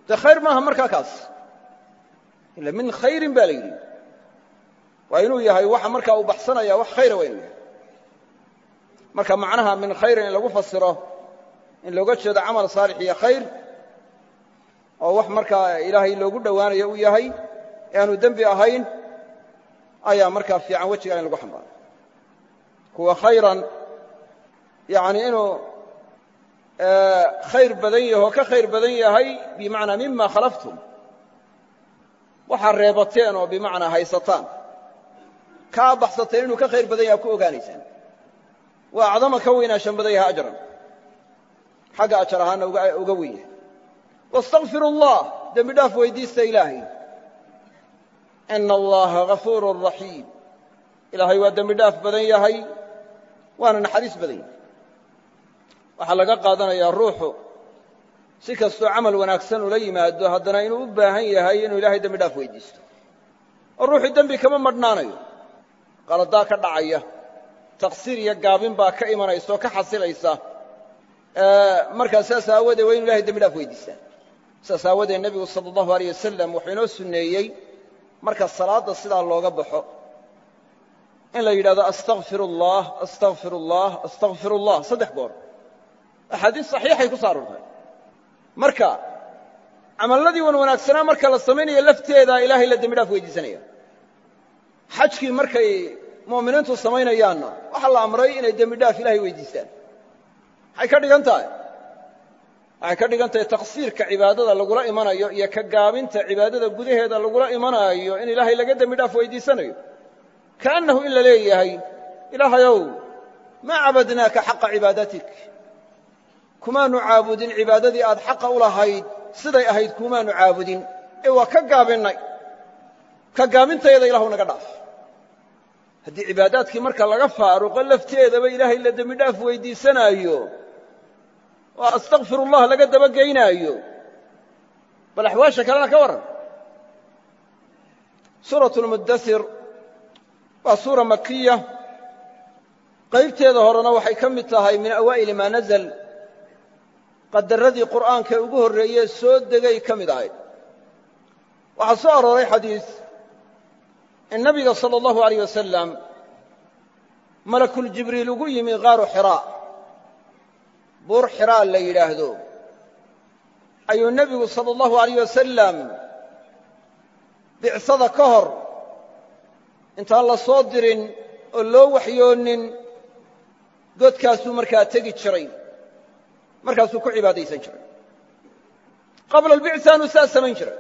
S2: dee khayr maaha markaa kaas ila min khayrin baa la yidhi waa inuu yahay waxa markaa uu baxsanaya wax khayra waa inuu yahay marka macnaha min khayrin in lagu fasiro in looga jeedo camal saalix iyo khayr oo wax markaa ilaahay loogu dhowaanayo uu yahay ee aanu dembi ahayn ayaa markaa fiican wejigaa in lagu xambaaro kuwa khayran yani inuu khayr badan yaho ka khayr badan yahay bimacnaa mima khalaftum waxaa reebateen oo bimacnaa haysataan kaa baxsateen inuu ka khayr badan yaha ku ogaanaysaan waa acdama ka weynaanshan badan yaha ajran xagga ajar ahaana uga weyn yahay wastakfiru allah dembi dhaaf weydiista ilaahay ina allaha gafuurun raxiim ilaahay waa dembi dhaaf badan yahay waana naxariis badan yahay waxaa laga qaadanayaa ruuxu si kastoo camal wanaagsan ula yimaado haddana inuu u baahan yahay inuu ilaahay dembi dhaaf weydiisto oo ruuxii dembi kama madhnaanayo qaladaa ka dhacaya taqsiir iyo gaabin baa ka imanaysa oo ka xasilaysa markaa saas aawoodee waa inu ilahay dembi dhaaf weydiistaa saas aawoodee nebigu sala allahu alayh wasalam wuxuu inoo sunneeyey marka salaadda sidaa looga baxo in la yidhahdo astaqfir allah astaqfir allah astaqfir allah 3 goor axaadiis saxiixay ku soo aroortay marka camalladii wanaagsanaa marka la samaynayo lafteeda ilaahay la dembi dhaaf weydiisanaya xajkii markay mu'miniintu samaynayaanna waxaa la amray inay dembi dhaaf ilaahay weydiistaan maxay ka dhigan tahay waxay ka dhigan tahay taqsiirka cibaadada lagula imanayo iyo ka gaabinta cibaadada gudaheeda lagula imanayo in ilaahay laga dembi dhaaf weydiisanayo kaannahu in la leeyahay ilaahayow maa cabadnaaka xaqa cibaadatik kumaanu caabudin cibaadadii aad xaqa u lahayd siday ahayd kumaanu caabudin ee waa ka gaabinnay ka gaabintayada ilahu naga dhaaf haddii cibaadaadkii marka laga faaruqo lafteedaba ilaahay la dembi dhaaf weydiisanaayo oo astaqfirullah laga dabageynaayo bal axwaasha kalena ka warran suuratu lmuddasir waa suura makiya qaybteeda horena waxay ka mid tahay min awaa'ili maa nazl qadaradii qur'aanka ugu horreeyee soo degay ka mid ahayd waxaa soo arooray xadiis in nabiga sala allahu alayh wasalam malakuljibriil ugu yimi qaaru xiraa buur xiraa la yidhaahdo ayuu nebigu sala allahu alayh wasalam bicsada ka hor intaan la soo dirin oo loo waxyoonin godkaasuu markaa tegi jiray markaasuu ku cibaadaysan jiray qabla albicsaanu saa samayn jiray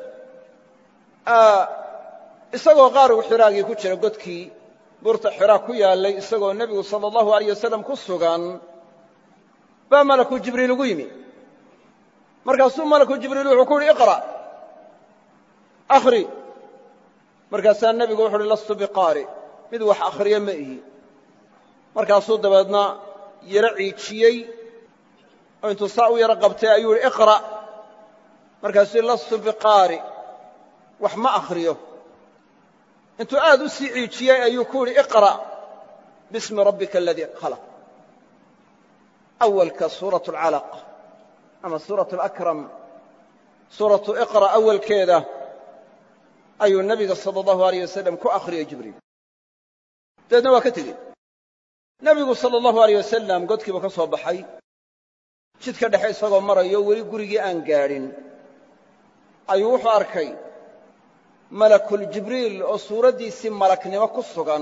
S2: isagoo qaarugu xiraagii ku jira godkii buurta xiraa ku yaallay isagoo nebigu sala allahu alayh wasalam ku sugan baa malaku jibriil ugu yimi markaasuu malaku jibriil wuxuu ku uhi iqra' akhri markaasaa nebigu wuxu uhi lastu biqaari mid wax akhriya ma ihi markaasuu dabeedna yaro ciijiyey oo intuu saa u yaro qabtay ayuu ihi iqra' markaasuu lastu biqaari wax ma akhriyo intuu aad u sii ciijiyey ayuu ku uhi iqra' bismi rabbika aladii khalaq awalka suuratu alcalaq ama suuratu alakram suuratu iqra' awalkeeda ayuu nebiga sala allahu alayh wasalam ku akhriyey jibriil dabeedna waa ka tegey nebigu sala allahu alayh wasalam godkiiba ka soo baxay jidka dhexe isagoo marayo weli gurigii aan gaadhin ayuu wuxuu arkay malakuljibriil oo suuraddiisii malaknimo ku sugan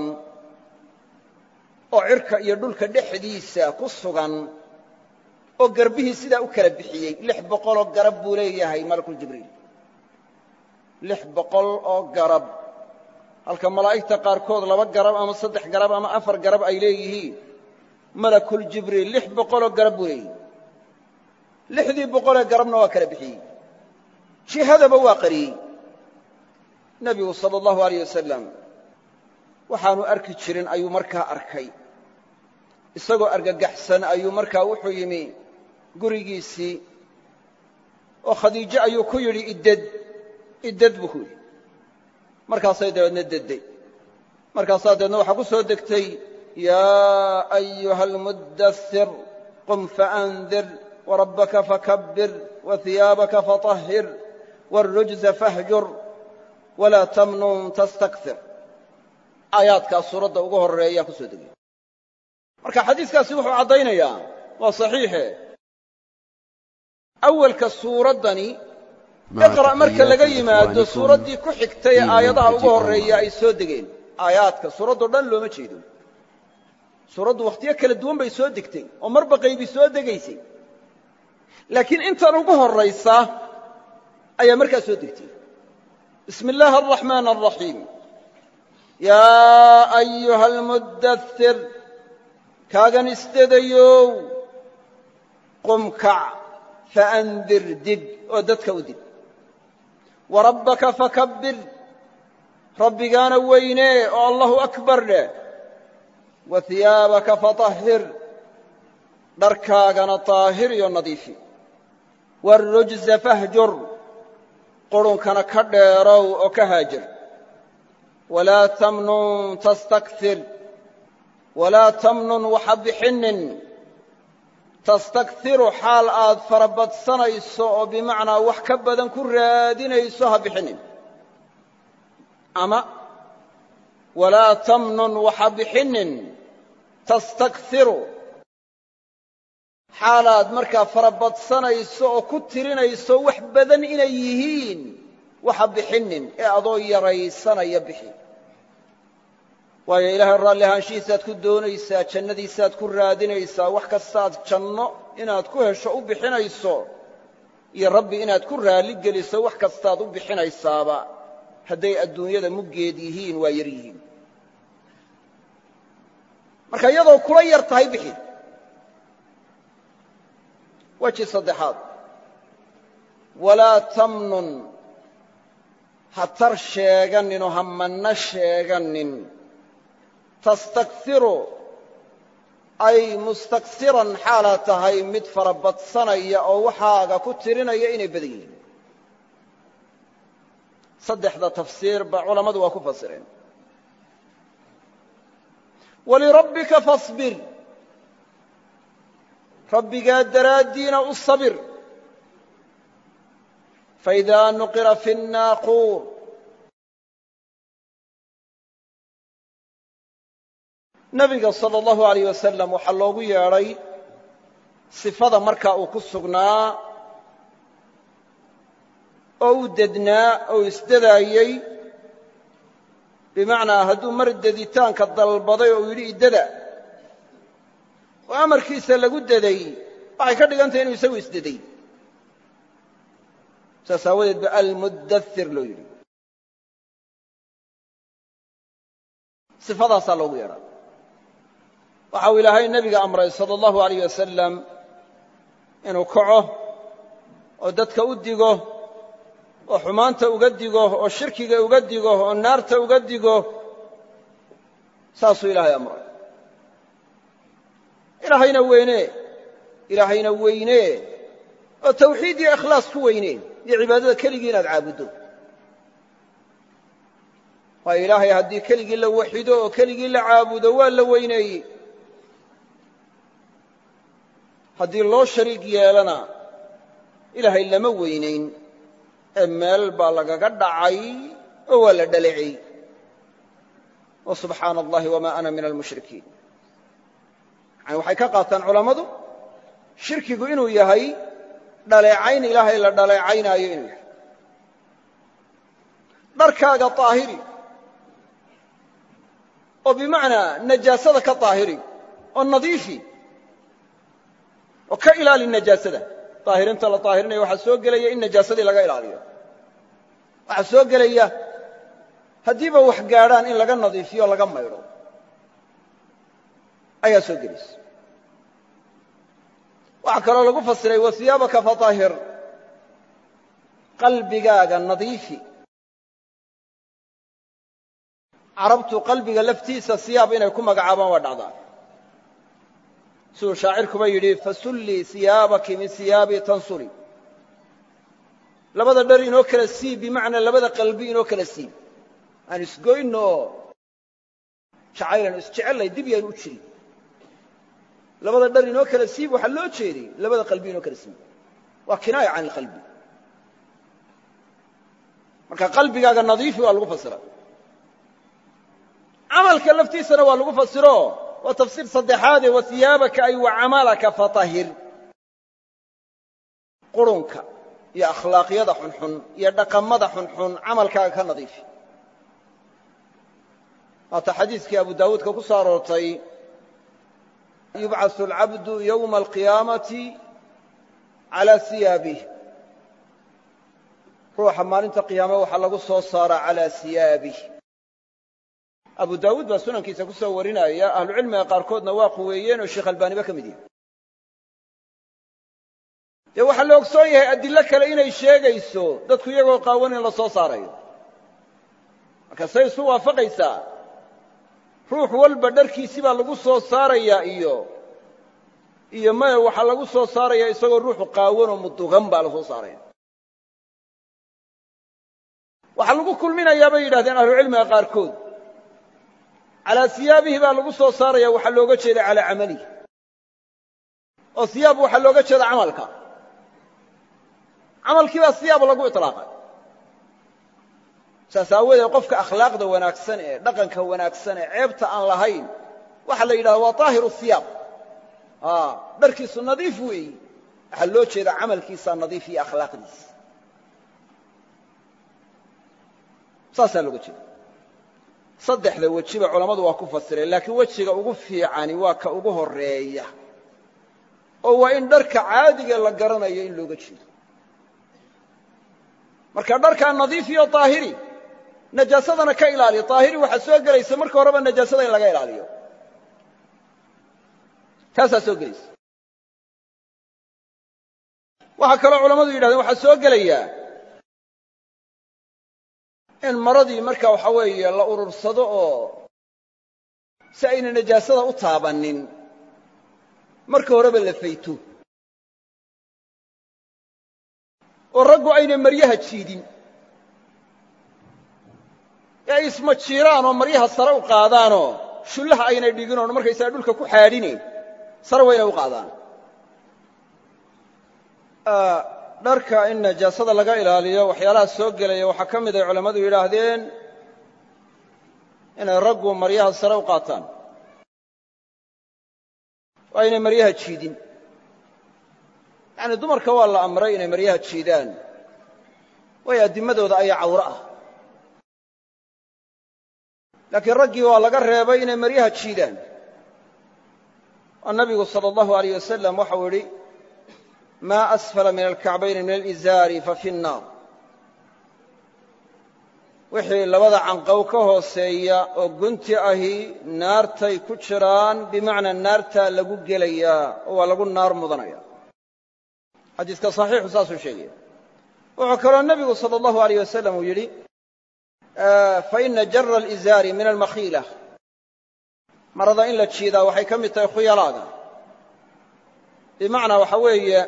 S2: oo cirka iyo dhulka dhexdiisa ku sugan oo garbihii sidaa u kala bixiyey 600 oo garab buu leeyahay malakuljibriil 600 oo garab halka malaa'igta qaarkood 2 garab ama 3 garab ama 4 garab ay leeyihiin malakuljibriil 600 oo garab buu leeyahay 600 ee garabna waa kala bixiyey jihadaba waa qariyey nebigu sala allahu alayh wasalam waxaanu arki jirin ayuu markaa arkay isagoo argagaxsan ayuu markaa wuxuu yimi gurigiisii oo khadiijo ayuu ku yidhi iddad buu ku yidhi markaasay dabeedna dedday markaasaa dabeedna waxaa ku soo degtay yaa ayuha almuddathir qum faandir warabbaka fakabbir wahiyaabaka fatahhir wاlrujza fahjur walaa tamnun tastakir aayaadkaas suuradda ugu horreeyaa ku soo degay marka xadiiskaasi wuxuu caddaynayaa waa saxiixe awalka suuraddani iqra' marka laga yimaado suuraddii ku xigtay ee aayadaha ugu horreeya ay soo degeen aayaadka suuraddoo dhan looma jeedo suuraddu wakhtiyo kala duwan bay soo degtay oo marba qaybi soo degaysay laakiin intan ugu horraysa ayaa markaa soo degtay bismi illaahi araxmaan araxiim yaa ayuha almuddathir kaagan isdedayow qum kac faandir dig oo dadka u dig warabbaka fakabbir rabbigaana weynee oo allahu akbar dheh wa hiyaabaka fatahhir dharkaagana taahir iyo nadiifi wاlrujza fahjur qurunkana ka dheerow oo ka haajir walaa tamnun tastakir walaa tamnun waxa bixinin tastakiru xaal aad farabadsanayso oo bimacnaa wax ka badan ku raadinayso ha bixinin ama walaa tamnun waxa bixinin tastakiru xaalaad markaa farabadsanayso oo ku tirinayso wax badan inay yihiin waxa bixinin ee adoo yaraysanaya bixi waayo ilaahay raalli ahaanshihiisaad ku doonaysaa jannadiisaad ku raadinaysaa wax kastaad janno inaad ku hesho u bixinayso iyo rabbi inaad ku raalli geliso wax kastaad u bixinaysaaba hadday adduunyada muggeed yihiin waa yar yihiin marka iyadoo kula yar tahay bixi weji saddexaad walaa tamnun ha tar sheeganin oo ha manno sheeganin tastakiru ay mustaksiran xaalaad tahay mid farabadsanaya oo waxaaga ku tirinaya inay badan yihiin saddexda tafsiirba culammadu waa ku fasireen walirabbika fasbir rabbigaa daraaddiina u sabir faidaa nuqira fi الnaaquur nebiga salى اllahu alayh wasalam waxaa loogu yeedhay sifada markaa uu ku sugnaa oo uu dednaa oo isdadaayey bimacnaa hadduu mar deditaanka dalbaday oo yidhi idada oo amarkiisa lagu deday waxay ka dhigantahay inuu isagu isdeday saas aawadeed ba almuddathir loo yidhi sifadaasaa loogu yeedhaa waxa uu ilaahay nebiga amray salى اllahu alayh wasalam inuu kaco oo dadka u digo oo xumaanta uga digo oo shirkiga uga digo oo naarta uga digo saasuu ilaahay amray ilaahayna weynee oo tawxiid iyo ikhlaas ku weynee iyo cibaadada keligii inaad caabuddo waayo ilaahay haddii keligii la waxido oo keligii la caabudo waa la weyneeyey haddii loo shariig yeelana ilaahay lama weynayn ee meel baa lagaga dhacay oo waa la dhalecey wa subxaana allahi wamaa ana min almushrikiin yani waxay ka qaataan culammadu shirkigu inuu yahay dhaleecayn ilaahay la dhaleecaynaayo inuu yahay dharkaaga taahiri oo bimacnaa najaasada ka taahiri oo nadiifi oo ka ilaali najaasada طaahirinta la طaahirinayo waxaa soo gelaya in najaasadii laga ilaaliyo waxaa soo gelaya haddiiba wax gaadhaan in laga nadiifiyo o laga maydho ayaa soo gelaysa waxaa kaloo lagu fasiray wasiyaabaka faطahir qalbigaaga nadiifi carabtu qalbiga laftiisa siyaab inay ku magacaabaan waa dhacdaa siduu shaacirkuba yidhi fasullii siyaabaki min siyaabii tansuri labada dhar inoo kala siib bimacnaa labada qalbi inoo kala siib aan isgoyno oo jacaylan isjecellay dib yaan u jirin labada dhar inoo kala siib waxaa loo jeeday labada qalbi inoo kala siib waa kinaaya can ilqalbi marka qalbigaaga nadiifi waa lagu fasira camalka laftiisana waa lagu fasiro waa tafsiir saddexaade wa siyaabaka ay wa camalaka fatahir qurunka iyo akhlaaqyada xunxun iyo dhaqamada xunxun camalkaaga ka nadiifi waata xadiiskii abu daawuudka ku soo aroortay yubcaثu alcabdu yowma alqiyaamati calaa siyaabih ruuxa maalinta qiyaame waxaa lagu soo saaraa calaa siyaabih abu daawuud baa sunankiisa ku soo warinaya ahlucilmiga qaarkoodna waa quweeyeen oo sheekh albaaniba ka mid yahay dee waxaa la ogsoon yahay adillo kale inay sheegayso dadku iyagoo qaawan in la soo saarayo marka say isu waafaqaysaa ruux walba dharkiisii baa lagu soo saarayaa iyo maya waxaa lagu soo saarayaa isagoo ruuxu qaawan oo mudugan baa la soo saaraya waxaa lagu kulminayaa bay yidhahdeen ahlucilmiga qaarkood calaa siyaabihi baa lagu soo saaraya waxaa looga jeeda calaa camalihi oo siyaab waxaa looga jeeda camalka camalkii baa siyaab lagu iطlaaqay saas aawadeed qofka akhlaaqda wanaagsan ee dhaqanka wanaagsan ee ceebta aan lahayn waxaa la yidhahda waa طaahiru siyaab dharkiisu nadiif weeyi waxaa loo jeeda camalkiisa nadiif iyo akhlaaqdiisa saasaa looga jeeda saddexda wejiba culammadu waa ku fasireen laakiin wejiga ugu fiicani waa ka ugu horeeya oo waa in dharka caadiga la garanayo in looga jeedo marka dharkaa nadiif iyo طaahiri najaasadana ka ilaaliyo طaahiri waxaa soo gelaysa marka horeba najaasada in laga ilaaliyo taasaa soo gelaysa waxaa kaloo culammadu yidhahdeen waxaa soo gelaya in maradii marka waxa weeye la urursado oo si ayna najaasada u taabannin marka horeba la fayto oo raggu ayna maryaha jiidin ee ay isma jiiraan oo maryaha sare u qaadaanoo shullaha aynay dhigin oon markaysaga dhulka ku xaadhinayn sare waa inay u qaadaan dharka in najaasada laga ilaaliyo waxyaalaha soo gelaya waxaa ka mid ay culammadu yidhaahdeen inay raggu maryaha sare u qaataan oo aynay maryaha jiidin yacni dumarka waa la amray inay maryaha jiidaan waayo addimadooda ayaa cawro ah laakiin raggii waa laga reebay inay maryaha jiidaan oo nabigu sala allahu alayh wasalam waxau yidhi maa asfala min alkacbayni min alizaari fa fi nnaar wixii labada canqow ka hooseeya oo gunti ahi naartay ku jiraan bimacnaa naartaa lagu gelayaa oo waa lagu naar mudanaya xadiiska saxiixu saasuu sheegaya wuxuu kaloo nebigu sala allahu alayh wasalam uu yidhi faina jara alizaari min almakhiila marada in la jiidaa waxay ka mid tahay khuyalaaga bimacnaa waxa weeye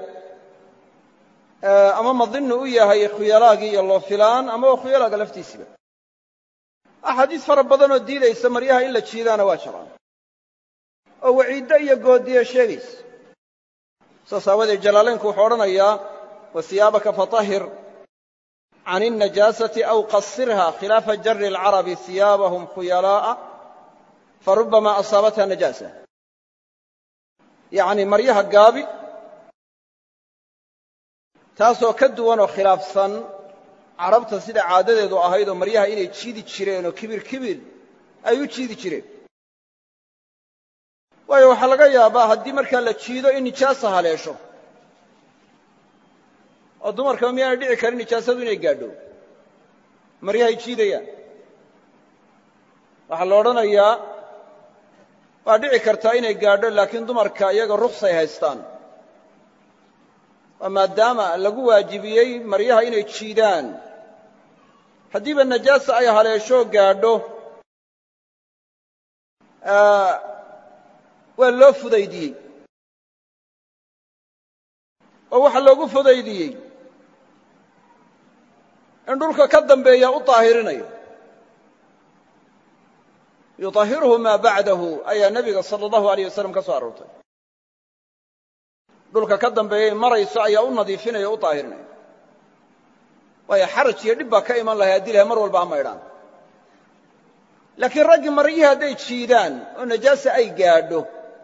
S2: ama madinnu u yahay khuyalaagii iyo loo filaan ama waa khuyalaaga laftiisiba axaadiis fara badanoo diidaysa maryaha in la jiidaana waa jiraan oo waciiddo iyo goodiye sheegaysa saas aawadeed jalaalaynku wuxuu odhanayaa wa siyaabaka fatahhir can الnajaasati aw qasirha khilaafa jari اlcarabi siyaabahum khuyalaa'a farubama asaabatha najaasa yacni maryaha gaabi taasoo ka duwan oo khilaafsan carabta sida caadadeedu ahayd oo maryaha inay jiidi jireen oo kibir kibir ay u jiidi jireen waayo waxaa laga yaabaa haddii markaa la jiido in nijaasa haleesho oo dumarkaba miyaanay dhici karin nijaasadu inay gaadho maryahay jiidayaan waxaa la odhanayaa waa dhici kartaa inay gaadho laakiin dumarka iyaga ruksay haystaan oo maadaama lagu waajibiyey maryaha inay jiidaan haddiiba najaasa ay haleeshoo gaadho waa loo fudaydiyey oo waxaa loogu fudaydiyey in dhulka ka dambeeya u daahirinayo yuطahiruhu maa bacdahu ayaa nebiga sala allahu alayh wasalam ka soo aroortay dhulka ka dambeeyay marayso ayaa u nadiifinaya o u daahirinaya waayo xaraj iyo dhib baa ka iman lahay haddii lahay mar walba ha maydhaan laakiin raggii maryihii hadday jiidaan oo najaasa ay gaadho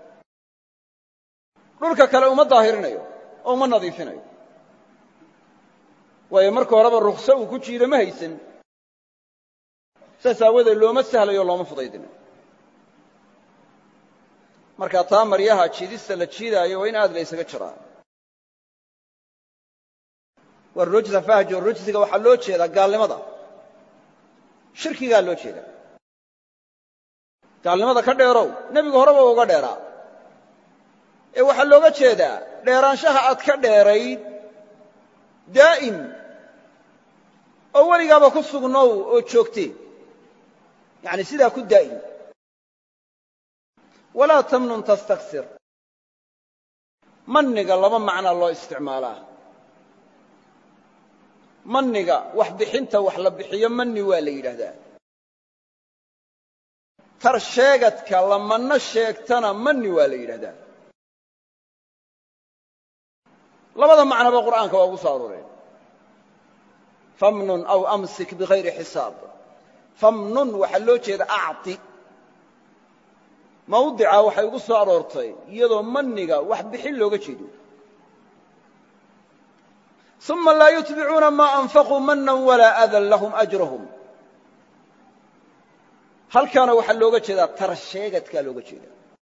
S2: dhulka kale uma daahirinayo oo uma nadiifinayo waayo marka horeba rukso uu ku jiido ma haysan saas aawadeed looma sahlayo looma fudaydinayo marka taa maryaha jiidista la jiidaayo waa in aad la ysaga jiraa warujsa fahjur rujsiga waxaa loo jeedaa gaalnimada shirkigaa loo jeedaa gaalnimada ka dheerow nebigu horeba uga dheeraa ee waxaa looga jeedaa dheeraanshaha aad ka dheerayd daa'im oo weligaaba ku sugnow oo joogtee yacni sidaa ku daa'im walaa tamnun tastaksir manniga laba macnaa loo isticmaalaa manniga wax bixinta wax la bixiyo manni waa la yidhaahdaa tar sheegadka la manno sheegtana manni waa la yidhahdaa labada macnaba qur'aanka waa ugu soo arooreen famnun aw amsik bigayri xisaab famnun waxaa loo jeeda acti mawdica waxay ugu soo aroortay iyadoo manniga wax bixin looga jeedo uma laa yutbicuuna maa anfaquu manan walaa adan lahum ajrahum halkaana waxaa looga jeedaa tar sheegadkaa looga jeedaa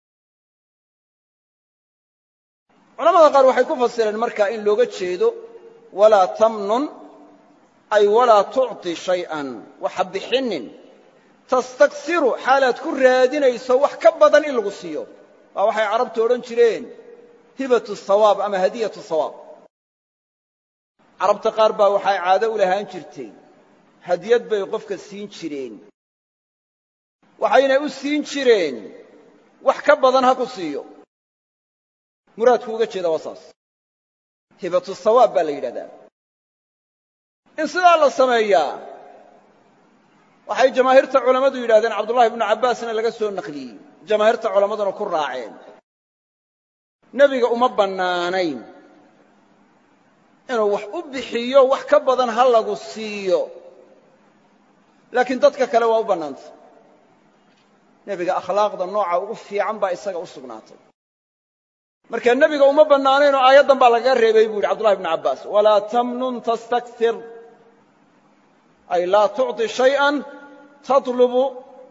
S2: culamada qaar waxay ku fasireen markaa in looga jeedo walaa tamnun ay walaa tucطi shayئan waxa bixinin tastaksiru xaalaad ku raadinayso wax ka badan in lagu siiyo waa waxay carabtu odhan jireen hibatu sawaab ama hadiyatu sawaab carabta qaar baa waxay caado u lahaan jirtay hadiyad bay qofka siin jireen waxayna u siin jireen wax ka badan ha ku siiyo muraadku uga jeeda waa saas hibatu sawaab baa la yidhahdaa in sidaa la sameeyaa waxay jamaahiirta culammadu yidhahdeen cabdullahi ibnu cabbaasna laga soo naqliyey jamaahiirta culammaduna ku raaceen nebiga uma bannaanayn inuu wax u bixiyo wax ka badan ha lagu siiyo laakiin dadka kale waa u bannaantay nebiga akhlaaqda nooca ugu fiican baa isaga u sugnaatay marka nebiga uma bannaanayn oo aayaddan baa lagaga reebay buu yidhi cabdullahi ibnu cabbaas walaa tamnun tastakir ay laa tucطi shayئan tatlubu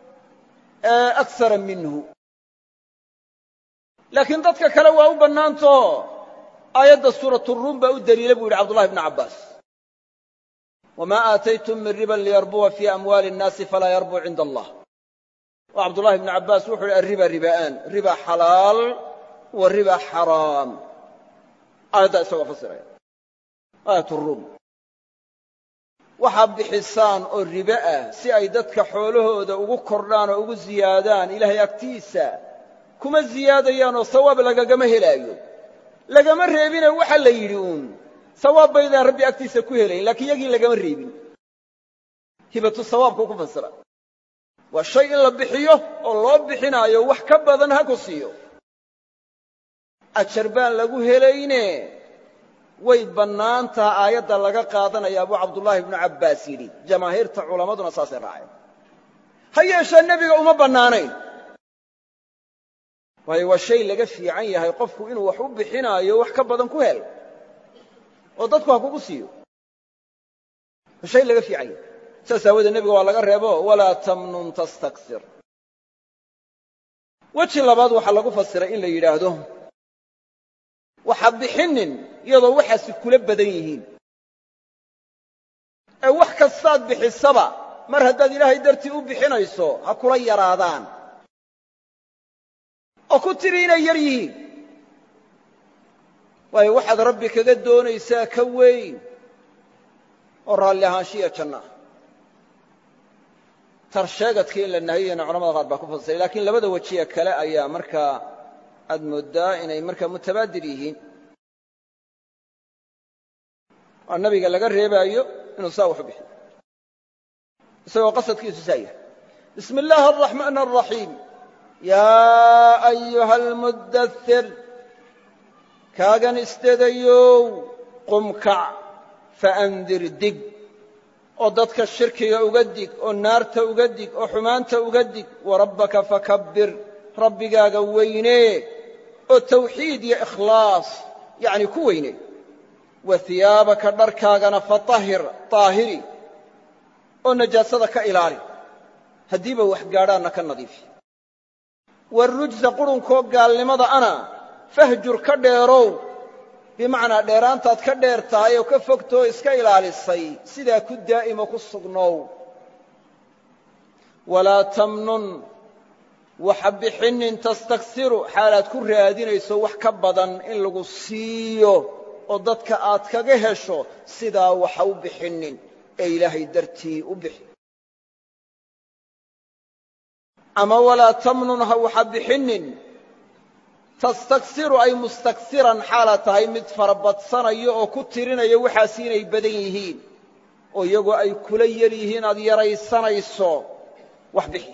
S2: akara minhu laakiin dadka kale waa u bannaantaho aayadda suuratu ruum baa u daliila buu yidhi cabdullahi ibnu cabbaas wamaa aataytum min riban liyarbuwa fii amwaali الnaasi falaa yarbuu cinda allah oo cabdullahi ibnu cabbaas wuxuu yidhi arriba riba'aan riba xalaal wa riba xaraam aayaddaa isagoo fasiraya aayat ruum waxaa bixisaan oo ribe ah si ay dadka xoolahooda ugu kordhaan oo ugu ziyaadaan ilaahay agtiisa kuma ziyaadayaan oo sawaab lagagama helaayo lagama reebine waxa la yidhi uun sawaab baydaan rabbi agtiisa ku helayn laakiin yagii lagama reebin hibatu sawaabku ku fasira waa shay in la bixiyo oo loo bixinaayo wax ka badan ha ku siiyo ajar baan lagu helayne way bannaan taha aayadda laga qaadanaya buu cabdullaahi ibnu cabbaas yidhi jamaahiirta culammaduna saasay raaceen ha yeeshee nebiga uma bannaanayn waayo waa shay laga fiican yahay qofku inuu wax u bixinaayo wax ka badan ku hel oo dadku ha kugu siiyo waa shay laga fiican yahay saas aawoodee nebiga waa laga reebo walaa tamnun tastaksir weji labaad waxaa lagu fasiray in la yidhaahdo waxa bixinin iyadoo waxaasi kula badan yihiin ee wax kastaad bixisaba mar haddaad ilaahay dartii u bixinayso ha kula yaraadaan oo ku tiri inay yar yihiin waayo waxaad rabbi kaga doonaysaa ka weyn oo raalli ahaanshiya janna tar sheegadka in la nahiyana culamada qaar baa ku fasiray laakiin labada wejiye kale ayaa markaa aad mooddaa inay markaa mutabaadir yihiin oo nabiga laga reebaayo inuu saa wax u bixiyo isagoo qasadkiisu saa yahay bismi illaahi araxmaani araxiim yaa ayuha almuddathir kaagan isteedayow qum kac faandir dig oo dadka shirkiga uga dig oo naarta uga dig oo xumaanta uga dig warabbaka fakabbir rabbigaaga weynee oo tawxiid iyo ikhlaas yacni ku weynee wa hiyaabaka dharkaagana fatahhir taahiri oo najaasada ka ilaali haddiiba wax gaadhaanna ka nadiifi warujsa qurunkoo gaalnimada ana fahjur ka dheerow bimacnaa dheeraantaad ka dheer tahay oo ka fogtoo iska ilaalisay sidaa ku daa'imo ku sugnow walaa tamnun waxa bixinin tastaksiru xaalaad ku raadinayso wax ka badan in lagu siiyo oo dadka aad kaga hesho sidaa waxa u bixinin ee ilaahay dartii u bixi ama walaa tamnun ha waxa bixinin tastaksiru ay mustaksiran xaalaad tahay mid farabadsanayo oo ku tirinaya waxaasi inay badan yihiin oo iyagoo ay kula yar yihiin aad yaraysanayso wax bixi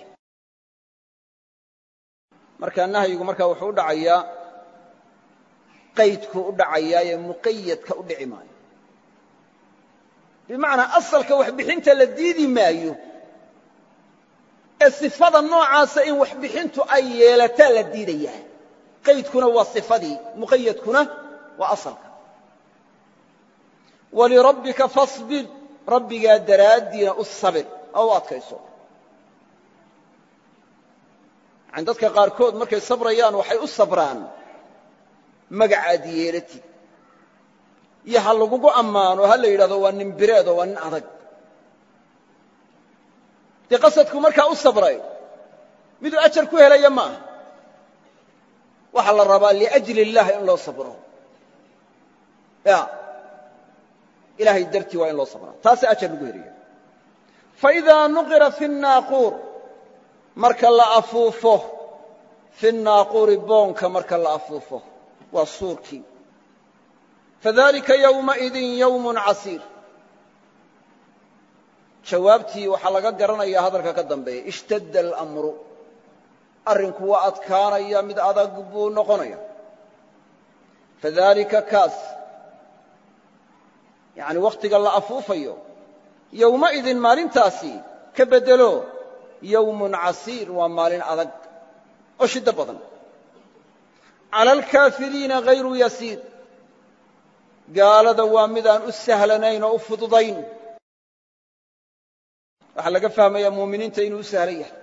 S2: markaa nahyigu markaa wuxuu u dhacayaa qaydku u dhacayaa ee muqayadka u dhici maayo bimacnaa asalka waxbixinta la diidi maayo ee sifada noocaasa in waxbixintu ay yeelataa la diidayaa qaydkuna waa sifadii muqayadkuna waa asalka walirabbika fasbir rabbigaa daraaddiina u sabir oo u adkayso yani dadka qaarkood markay sabrayaan waxay u sabraan magacaad yeelatid iyo ha lagugu ammaano ha la yidhahdo waa nin bireed oo waa nin adag dee qasadku markaa u sabray miduu ajar ku helaya ma aha waxaa la rabaa liajli illahi in loo sabro ya ilaahay dartii waa in loo sabraa taasa ajar lagu helaya faidaa nuqira fi الnaaquur marka la afuufo fi الnaaquuri boonka marka la afuufo waa suurkii fadalika yowmaidin yowm casiir jawaabtii waxaa laga garanayaa hadalka ka dambeeya ishtadda alamru arrinku waa adkaanaya mid adag buu noqonaya fadalika kaas yani wakhtiga la afuufayo yowmaidin maalintaasi ka beddelo yowmun casiir waa maalin adag oo shiddo badan cala alkaafiriina hayru yasiir gaalada waa midaan u sahlanayn oo u fududayn waxaa laga fahmayaa muuminiinta inuu u sahlan yahay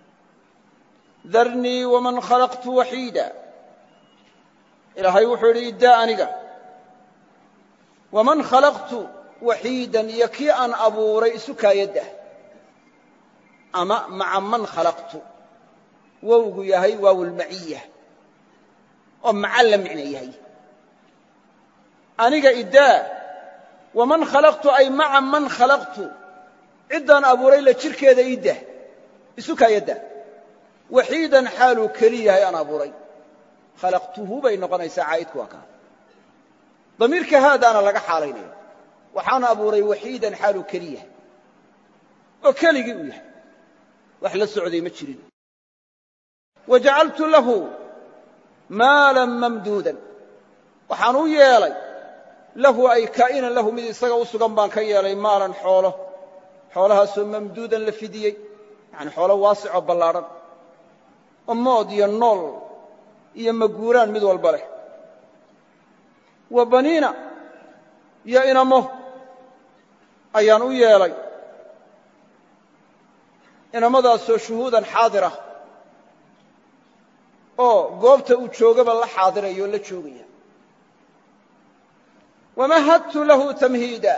S2: darnii waman khalaqtu waxiida ilaahay wuxuu yidhi iddaa aniga waman khalaqtu waxiidan iyo kii aan abuuray isu kaayaddah ama maca man khalaqtu wowgu yahay waawulmaciya oo maca la micno yahay aniga iddaa waman khalaqtu ay maca man khalaqtu ciddaan abuuray la jirkeeda iddah isu kaayaddah waxiidan xaaluu keli yahay aan abuuray khalaqtuhu bay noqonaysaa caa'idku waa kaa damiirka haadaana laga xaalaynaya waxaan abuuray waxiidan xaaluu keli yahay oo keligii u yahay wax la socday ma jirin wajacaltu lahu maalan mamduudan waxaan u yeelay lahu ay kaa'inan lahu mid isaga u sugan baan ka yeelay maalan xoolo xoolahaasoo mamduudan la fidiyey yani xoolo waasicoo ballaadhan oo mood iyo nool iyo maguuraan mid walba leh wa baniina iyo inamo ayaan u yeelay inamadaasoo shuhuudan xaadirah oo goobta uu joogaba la xaadiraya oo la joogaya wamahadtu lahu tamhiida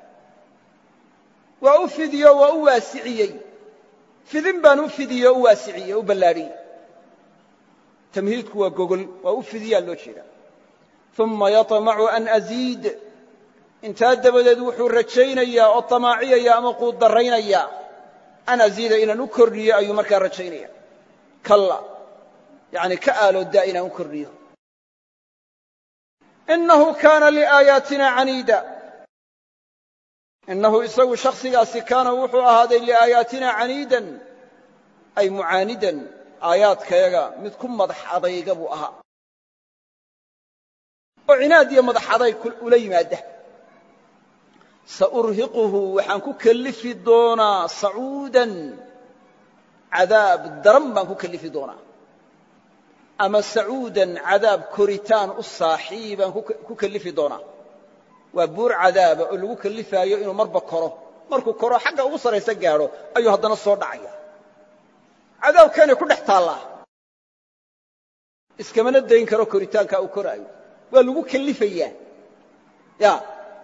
S2: waa u fidiyo waa u waasiciyey fidin baan u fidiye o u waasiciyey o u ballaadhiyey tamhiidku waa gogol waa u fidiyaa loo jeedaa uma yaطmacu an aziid intaa dabadeed wuxuu rajaynayaa oo tamaaciyaya ama quudarraynayaa an aziida inaan u kordhiyo ayuu markaa rajaynaya kalla yani ka aaloodaa inaan u kordhiyo inahu kaana liaayaatina caniida innahu isagu shakhsigaasi kaana wuxuu ahaaday liaayaatina caniidan ay mucaanidan aayaadkayaga mid ku madax adayga buu ahaa oo cinaad iyo madax adayg ula yimaada saurhiquhu waxaan ku kellifi doonaa sacuudan cadaab daran baan ku kellifi doonaa ama sacuudan cadaab koritaan u saaxiibaan ku kellifi doonaa waa buur cadaaba oo lagu kellifaayo inuu marba koro markuu koro xagga ugu saraysa gaadho ayuu haddana soo dhacaya cadaabkaanay ku dhex taallaa iskamana dayn karo koritaankaa uu koraayo waa lagu kellifayaa ya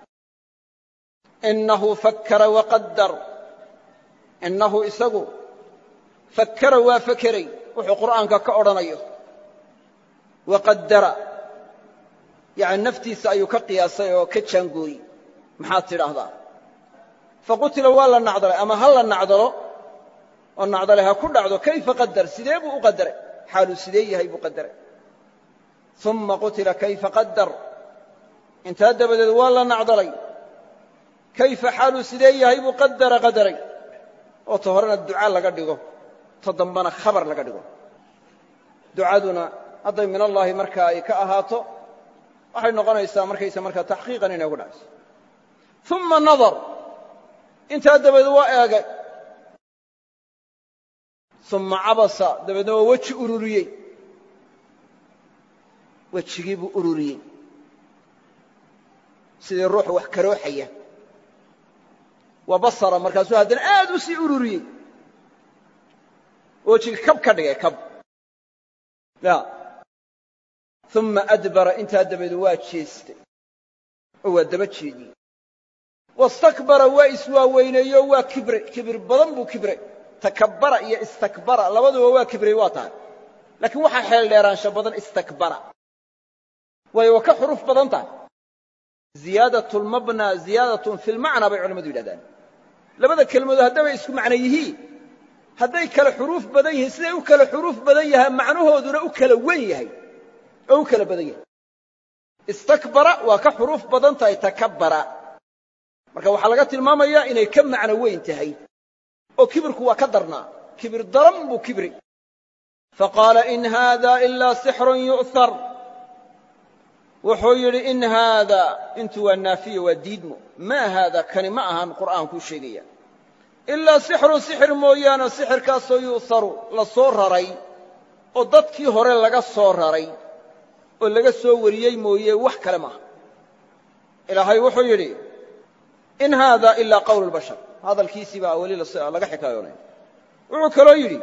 S2: innahu fakkara waqaddar innahu isagu fakkara waa fakeray wuxuu qur'aanka ka odhanayo waqaddara yani naftiisa ayuu ka qiyaasay oo ka jaangooyey maxaad tidhaahdaa faqutila waa la nacdalay ama ha la nacdalo oo nacdale ha ku dhacdo kayfa qadar sidee buu u qadaray xaaluu sidee yahay buu qadaray uma qutila kayfa qadar intaa dabadeed waa la nacdalay kayfa xaaluu sidee yahay buu qadara qadaray oo ta horena duca laga dhigo ta dambana khabar laga dhigo ducaduna hadday min allaahi markaa ay ka ahaato waxay noqonaysaa markaysa markaa taxqiiqan inay ugu dhacayso uma nadar intaa dabadeed waa eegay uma cabasa dabeedna waa weji ururiyey wejigii buu ururiyey sidii ruuxu wax karooxaya wa basara markaasuu haddana aad u sii ururiyey wejigii kab ka dhigay kab uma adbara intaa dabadeed waa jeestay oo waa daba jeediyey wastakbara waa iswaaweyneeyo waa kibray kibir badan buu kibray takabbara iyo istakbara labaduba waa kibray waa tahay laakiin waxaa xeel dheeraansho badan istakbara waayo waa ka xuruf badan tahay ziyaadatu lmabna ziyaadatun fi lmacnaa bay culamadu yidhahdaan labada kelmadood haddabay isku macno yihiin hadday kala xuruuf badan yihiin siday u kala xuruuf badan yahay macnahooduna u kala wen yahay oo u kala badan yahay istakbara waa ka xuruuf badan tahay takabbara marka waxaa laga tilmaamayaa inay ka macno weyn tahay oo kibirku waa ka darnaa kibir daran buu kibri faqaala in haada ilaa sixrun yu'thar wuxuu yidhi in haada intu waa naafiya waa diidmo maa haada kani ma ahan qur'aankuu sheegaya ilaa sixrun sixir mooyaane sixirkaasoo yu'haru la soo raray oo dadkii hore laga soo raray oo laga soo wariyey mooye wax kale maaha ilaahay wuxuu yidhi in haada ilaa qawlu lbashar hadalkiisii baa weli laga xikaayoonaya wuxuu kaloo yidhi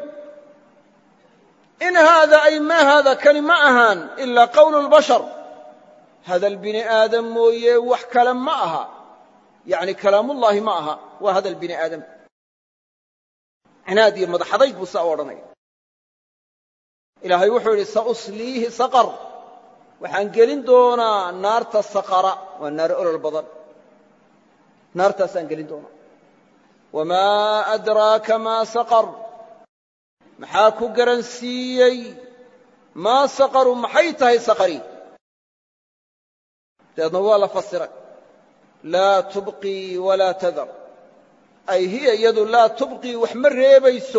S2: in haada ay maa haada kani ma ahaan ilaa qawlu lbashar hadal bini aadam mooye wax kale ma aha yacni kalaamullaahi ma aha waa hadal bini aadam cinaad iyo madaxadayg buu saa u odhanaya ilaahay wuxuu yidhi sausliihi saqar waxaan gelin doonaa naarta saqara waa naar olol badan naartaasaan gelin doonaa wamaa adraaka maa saqar maxaa ku garansiiyey maa saqaru maxay tahay saqari dabeedna waa la fasiray laa tubqii walaa tadar ay hiya iyadu laa tubqii wax ma reebayso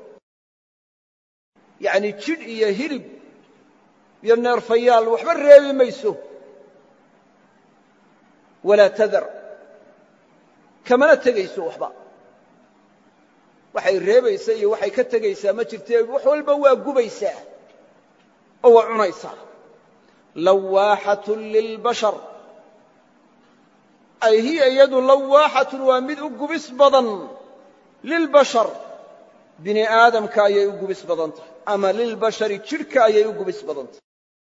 S2: yacni jidh iyo hilib iyo neerfayaal waxba reebi mayso walaa tadar kamana tegayso waxba waxay reebaysa iyo waxay ka tegaysaa ma jirtee wax walba waa gubaysaa oo waa cunaysaa lawaaxatun lilbashar ay hiya iyadu lawaaxatun waa mid u gubis badan lilbashar bini aadamka ayay u gubis badan tahay ama lilbashari jidhka ayay u gubis badan tahay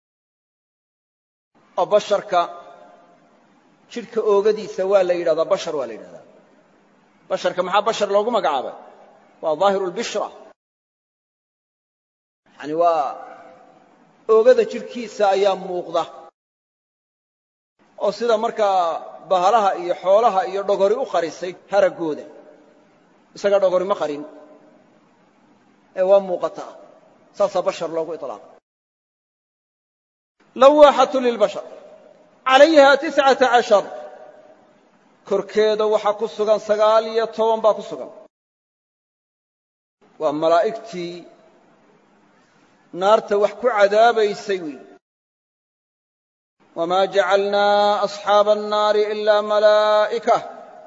S2: oo basharka jidhka oogadiisa waa la yidhahdaa bashar waa la yidhahdaa basharka maxaa bashar loogu magacaabay waa daahiru lbishra yani waa oogada jidhkiisa ayaa muuqda oo sida markaa bahalaha iyo xoolaha iyo dhogori u qarisay haraggooda isaga dhogori ma qarin ee waa muuqataa saasaa bashar loogu iطlaaqay lawaaxatu lilbashar calayha 19 korkeeda waxaa ku sugan 19 baa ku sugan waa malaa'igtii naarta wax ku cadaabaysay wey wamaa jacalnaa asxaaba annaari ilaa malaa'ika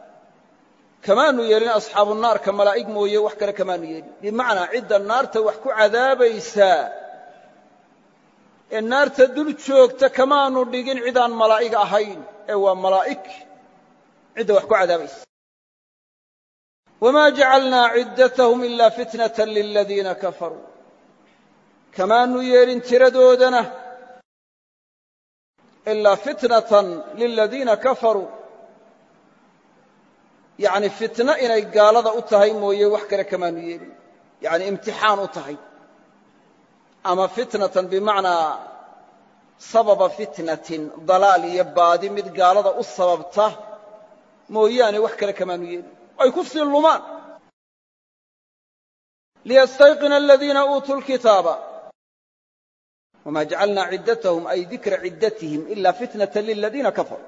S2: kamaanu yeelin asxaabu naarka malaa'ig mooye wax kale kamaanu yeelin bimacnaa cidda naarta wax ku cadaabaysaa ee naarta dul joogta kamaanu dhigin cidaan malaa'ig ahayn ee waa malaa'ig cidda wax ku cadaabaysa wamaa jacalnaa ciddatahum ilaa fitnatan liladiina kafaruu kamaanu yeelin tiradoodana ilaa fitnatan liladiina kafaruu yacni fitno inay gaalada u tahay mooye wax kale kamaanu yeelin yacni imtixaan u tahay ama fitnatan bimacnaa sababa fitnatin dalaal iyo baadi mid gaalada u sababta mooyaane wax kale kamaanu yeelin ay ku sii lumaan liyastayqina aladiina uutuu lkitaaba wamaa jacalnaa ciddatahum ay dikra ciddatihim ilaa fitnatan liladiina kafaruu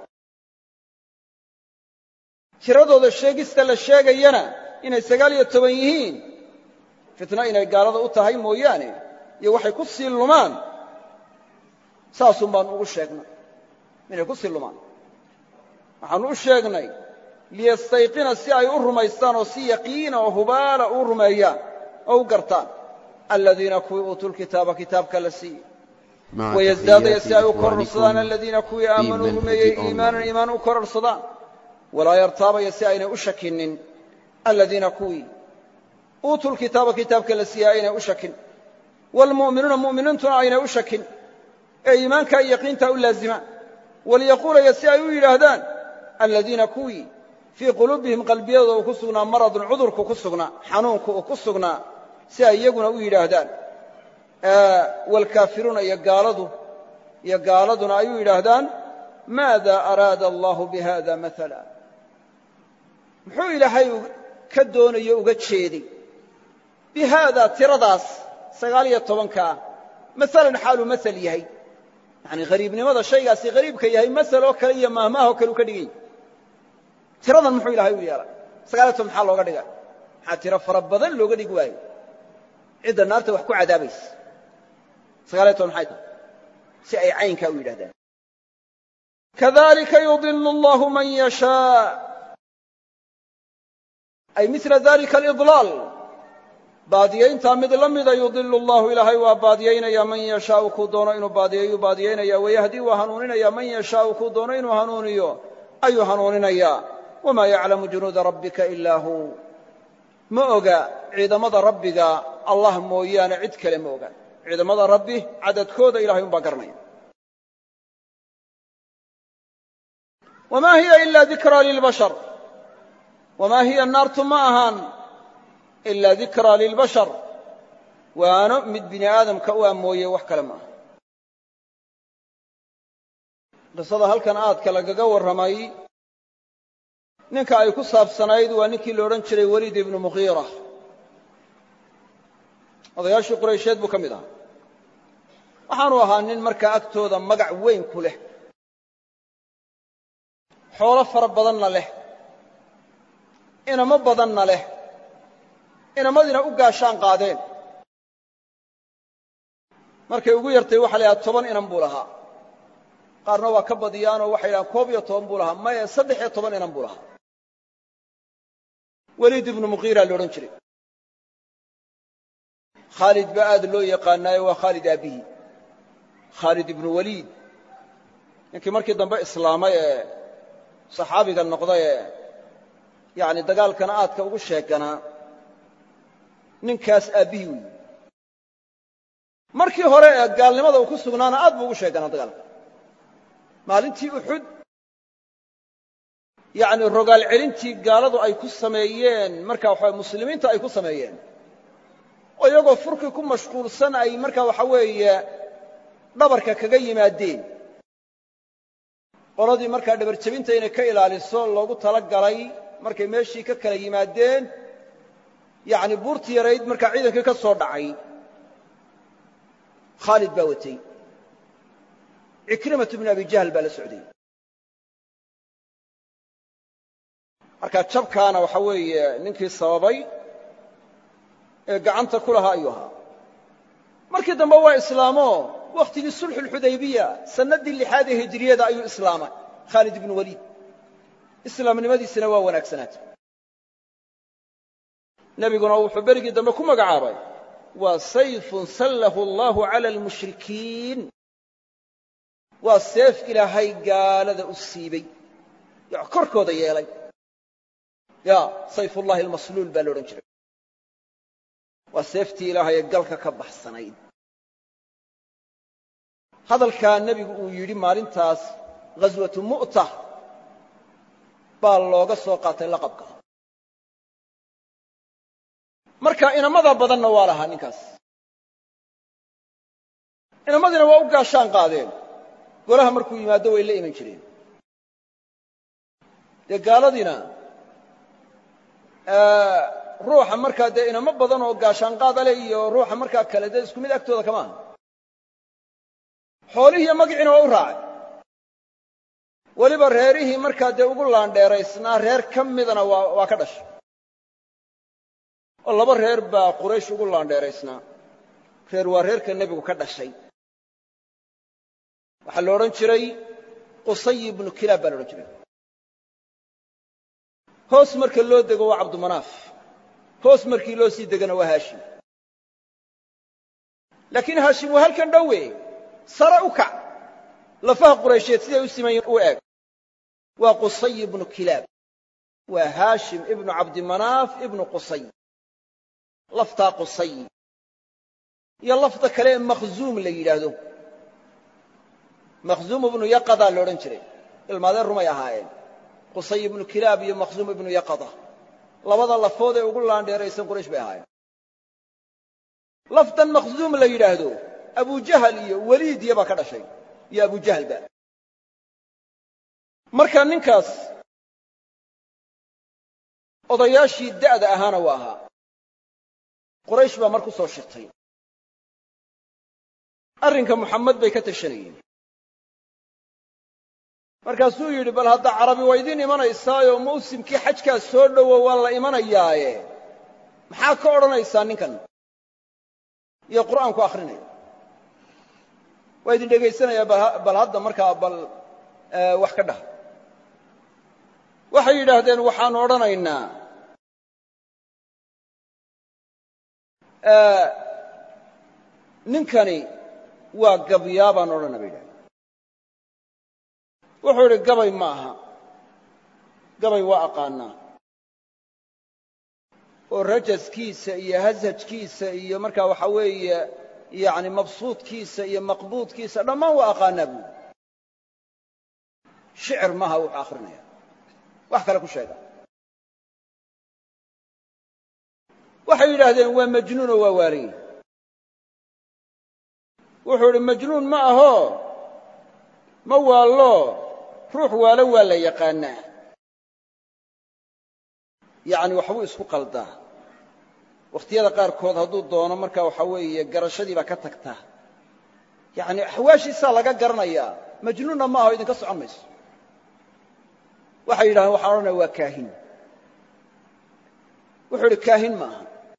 S2: tiradooda sheegista la sheegayana inay 19 yihiin fitno inay gaalada u tahay mooyaane iyo waxay ku sii lumaan saasun baanu ugu sheegnay inay ku sii lumaan waxaanu u sheegnay liyastayqina si ay u rumaystaan oo si yaqiina oo hubaala u rumeeyaan oo u gartaan aladiina kuwii uutuu lkitaaba kitaabka la siiyey wayasdaadaya si ay u kororsadaan aladiina kuwii aamanuu rumeeyey iimaanan iimaan u kororsadaan walaa yartaabaya si aynay u shakinin aladiina kuwii uutuu lkitaaba kitaabka la siiyey aynay u shakin waalmu'minuuna mu'miniintuna aynay u shakin ee iimaankaa iyo yaqiintaa u laazimaan waliyaquulaya si ay u yidhaahdaan aladiina kuwii fii quluubihim qalbiyadooda uu ku sugnaa maradun cudurku ku sugnaa xanuunku uu ku sugnaa si ay iyaguna u yidhaahdaan waalkaafiruuna iyo gaaladuna ay u yidhaahdaan maada araada allahu bihada maala muxuu ilaahay ka doonayo uga jeeday bihaada tiradaas 19 maalan xaaluu maal yahay yani hariibnimada shaygaasi hariibka yahay maal oo kale iyo maahmaah oo kale u ka dhigay tiradan muxuu ilaahay u yeelay 19 maxaa looga dhigay maxaa tiro fara badan looga dhigi waayo cidda naarta wax ku cadaabaysa 19 maxay tahay si ay caynkaa u yidhahdaan kadalika yudilu allahu man yashaa ay mila dalika alidlaal baadiyayntaa mid la mida yudilu allahu ilaahay waa baadiyaynaya man yashaau kuu doono inuu baadiyeeyuu baadiyaynaya wayahdi waa hanuuninaya man yashaau kuu doono inuu hanuuniyo ayuu hanuuninayaa wamaa yaclamu junuuda rabbika ilaa hu ma oga ciidamada rabbiga allah mooyaane cid kale ma oga ciidamada rabbi cadadkooda ilahay un baa garanaya wamaa hiya ilaa dikraa lilbashar wamaa hiya naartu ma ahaan ilaa dikraa lilbashar waano mid bini aadamka u amooye wax kale maaha qisada halkan aadka lagaga warramay ninka ay ku saabsanayd waa ninkii la odhan jiray waliid ibnu mughiira odayaashii quraysheed buu ka mid ahaa waxaanu ahaa nin markaa agtooda magac weyn ku leh xoolo fara badanna leh inamo badanna leh inamadiina u gaashaan qaadeen markay ugu yartay waxa la yidhaha 10 inan buu lahaa qaarna waa ka badiyaanoo waxay yidhahaan 11 buu lahaa maya 13 inan buu lahaa waliid ibnu mughiira la odhan jiray khaalid baa aad loo yaqaanaayo waa khaalid aabbihi khaalid ibnu waliid ninkii markii dambe islaamay ee saxaabiga noqday ee yani dagaalkana aadka ugu sheeganaa ninkaas aabbihii weyi markii hore ee gaalnimada uu ku sugnaana aad buu ugu sheeganaa dagaalka maalintii uxud yani rogaal celintii gaaladu ay ku sameeyeen markaa waxa muslimiinta ay ku sameeyeen oo iyagoo furkii ku mashquulsan ay markaa waxa weeye dhabarka kaga yimaadeen qoladii markaa dhabar jebinta inay ka ilaaliso loogu tala galay markay meeshii ka kala yimaadeen yani buurtii yarayd markaa ciidankii ka soo dhacay khaalid baa watay cikrimatu bnu abi jahl baa la socday markaa jabkaana waxa weeye ninkii sababay ee gacanta ku lahaa ayuu ahaa markii dambe waa islaamo wakhtigii sulxu lxudaybiya sannaddii 6 ee hijriyada ayuu islaamay khaalid ibnu waliid islaamnimadiisina waa wanaagsanaatay nebiguna wuxuu berigii dambe ku magacaabay waa sayfun sallahu allahu cala almushrikiin waa seef ilaahay gaalada u siibay korkooda yeelay ya sayfullahi almasluul baa la odhan jiray waa seeftii ilaahay ee galka ka baxsanayd hadalkaa nebigu uu yidhi maalintaas ghaswatu mu'ta baa looga soo qaatay laqabka marka inamada badanna waa lahaa ninkaas inamadiina waa u gaashaan qaadeen golaha markuu yimaado way la iman jireen dee gaaladiina ruuxa markaa dee inamo badan oo gaashaan qaada leh iyo ruuxa markaa kale dee isku mid agtooda kama aha xoolihii iyo magiciina waa u raacay weliba reerihii markaa dee ugu laandheeraysnaa reer ka midana waa ka dhashay oo laba reer baa quraysh ugu laandheeraysnaa reer waa reerka nebigu ka dhashay waxaa la odhan jiray qusay ibnu kilaab baa la odhan jiray hoos marka loo dego waa cabdumanaaf hoos markii loo sii degana waa haashim laakiin haashim waa halkan dhowe sare u kac lafaha quraysheed siday u simayin u eg waa qusay ibnu kilaab waa haashim ibnu cabdimanaaf ibnu qusay laftaa qusay iyo lafda kale ee makhzuum la yidhaahdo makhzuum ibnu yaqadaa la odhan jiray ilmaadeen rumay ahaayeen qusay ibnu kilaab iyo makhzuum ibnu yaqada labada lafood ee ugu laandheeraysan quraysh bay ahaayeen lafdan makhzuum la yidhaahdo abujahal iyo weliidiya baa ka dhashay iyo abujahalba marka ninkaas odayaashii da'da ahaana waa ahaa quraysh baa mar ku soo shirtay arrinka muxamed bay ka tashanayeen markaasuu yidhi bal hadda carabi waa idiin imanaysaayo mawsimkii xajkaa soo dhowo waa la imanayaaye maxaa ka odhanaysaa ninkan iyo qur'aanku akhrinaya waa idin dhegaysanayaa bal hadda markaa bal wax ka dhah waxay yidhaahdeen waxaan odhanaynaa ninkani waa gabyaa baan odhanaa bay yidhahdeen wuxuu idhi gabay ma aha gabay waa aqaanaa oo rajaskiisa iyo hasajkiisa iyo markaa waxaa weeye yani mabsuudkiisa iyo maqbuudkiisa dhammaan waa aqaanaa buuli shicir maaha wuxuu akrinaya wax kale ku sheega waxay yidhaahdeen waa majnuunoo waa waalan wuxuu idhi majnuun ma aho ma waallo ruux waalan waa la yaqaanaa yacni waxbuu isku qaldaa wakhtiyada qaarkood hadduu doono markaa waxaa weeye garashadii baa ka tagtaa yacni axwaashiisaa laga garanayaa majnuunna ma aho idinka socon mayso waxay yidhahdeen waxaan odhanaya waa kaahin wuxuu idhi kaahin ma aha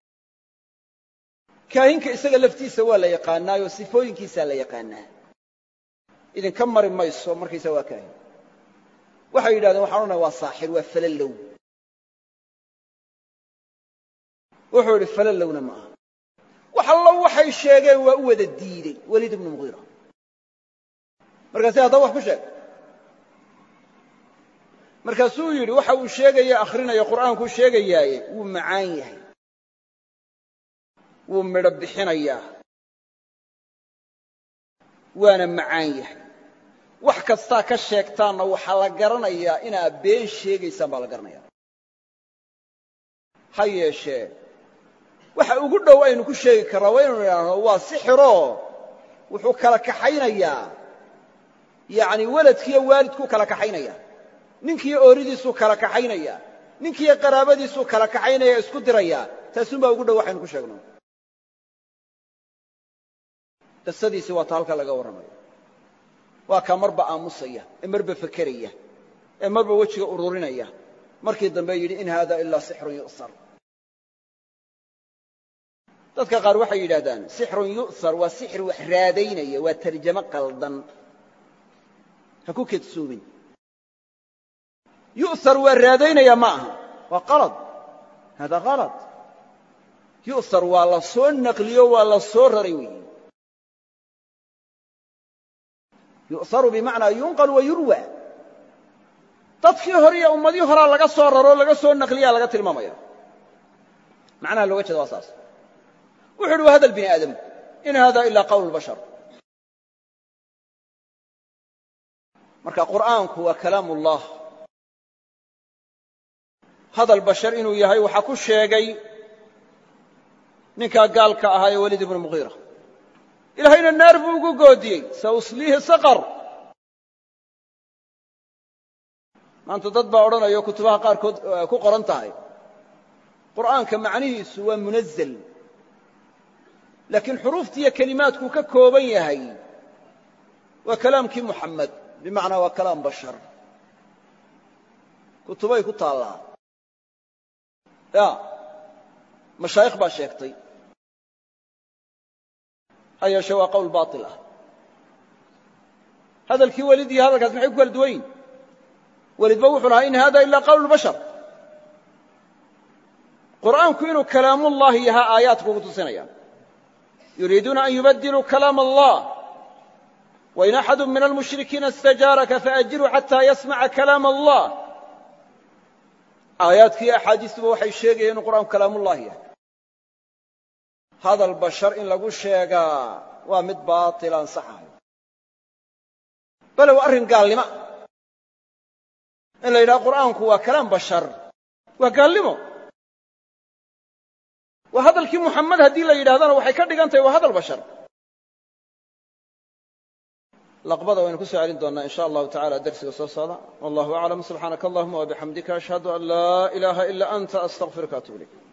S2: kaahinka isaga laftiisa waa la yaqaanaayo sifooyinkiisaa la yaqaanaa idinka mari mayso markaysa waa kaahin waxay yidhahdeen waxaan odhanaya waa saaxir waa falallow wuxuu idhi falallowna ma aha wax allo waxay sheegeen waa u wada diidey weliid ibnu mugiira markaasi haddaba wax ku sheeg markaasuu yidhi waxa uu sheegaya akhrinayo qur'aankuu sheegayaaye wuu macaan yahay wuu midho bixinayaa waana macaan yahay wax kastaa ka sheegtaanna waxaa la garanayaa inaad been sheegaysaan baa la garanaya ha yeeshee waxa ugu dhow aynu ku sheegi karraa waa inaynu idhaahno waa sixiroo wuxuu kala kaxaynayaa yacni weladkiiyo waalidkuu kala kaxaynaya ninkiiyo ooridiisuu kala kaxaynaya ninkiiyo qaraabadiisuu kala kaxaynaya isku diraya taasunbaa ugu dhow waxaynu ku sheegno qisadiisi waa ta halka laga warramayo waa kaa marba aamusaya ee marba fekeraya ee marba wejiga ururinaya markii dambe yidhi in haada ilaa sixrun yu'sar dadka qaar waxay yidhaahdaan sixrun yu'sar waa sixir wax raadaynaya waa tarjamo qaldan ha ku kedsoomin yu'sar waa raadaynaya ma aha waa qalad hada qalad yu'thar waa la soo naqliyo waa la soo raray weeye yu'tharu bimacnaa yunqal wa yurwa dadkii hore iyo ummadii horaa laga soo raro laga soo naqliyaa laga tilmaamaya macnaha looga jeeda waa saas wuxuu uhi waa hadal bini aadam in hada ilaa qawl bashar marka qur'aanku waa kalaam ullah hadal bashar inuu yahay waxaa ku sheegay ninkaa gaalka ahaa ee waliid ibnu mugiira ilaahayna naar buu ugu goodiyey sausliihi saqar maanta dad baa odhanayo kutubaha qaarkood ku qoran tahay qur'aanka macnihiisu waa munazl laakiin xuruuftiiyo kelimaadkuu ka kooban yahay waa kalaamkii muxamed bimacnaa waa kalaam bashar kutubay ku taallaa ya mashaayikh baa sheegtay ha yeeshe waa qowl baatil ah hadalkii welid iyo hadalkaas maxay ku kala duwan yihin welidba wuxuu lahaa in hada ilaa qawl bashar qur'aanku inuu kalaamullahi yahaa aayaadku ugu tusinayaan yuriiduuna an yubadiluu kalaam allah wain axadu min almushrikiina istajaaraka faajiruu xataa yasmaca kalaam allah aayaadkii axaadiistuba waxay sheegayeen inuu qur'aanku kalaamullahi yahay hadal bashar in lagu sheegaa waa mid baatil aan sax ahayn bale waa arrin gaalnimo in la yidhaha qur'aanku waa kalaam bashar waa gaalnimo waa hadalkii muxamed haddii la yidhahdana waxay ka dhigan tahay waa hadal bashar laqbada waynu ku soo celin doonnaa in sha allahu tacala darsiga soo socda wallahu aclam subxaanaka allahuma wabixamdika ashhadu an laa ilaaha ila anta astaqfiruka atuub ilayk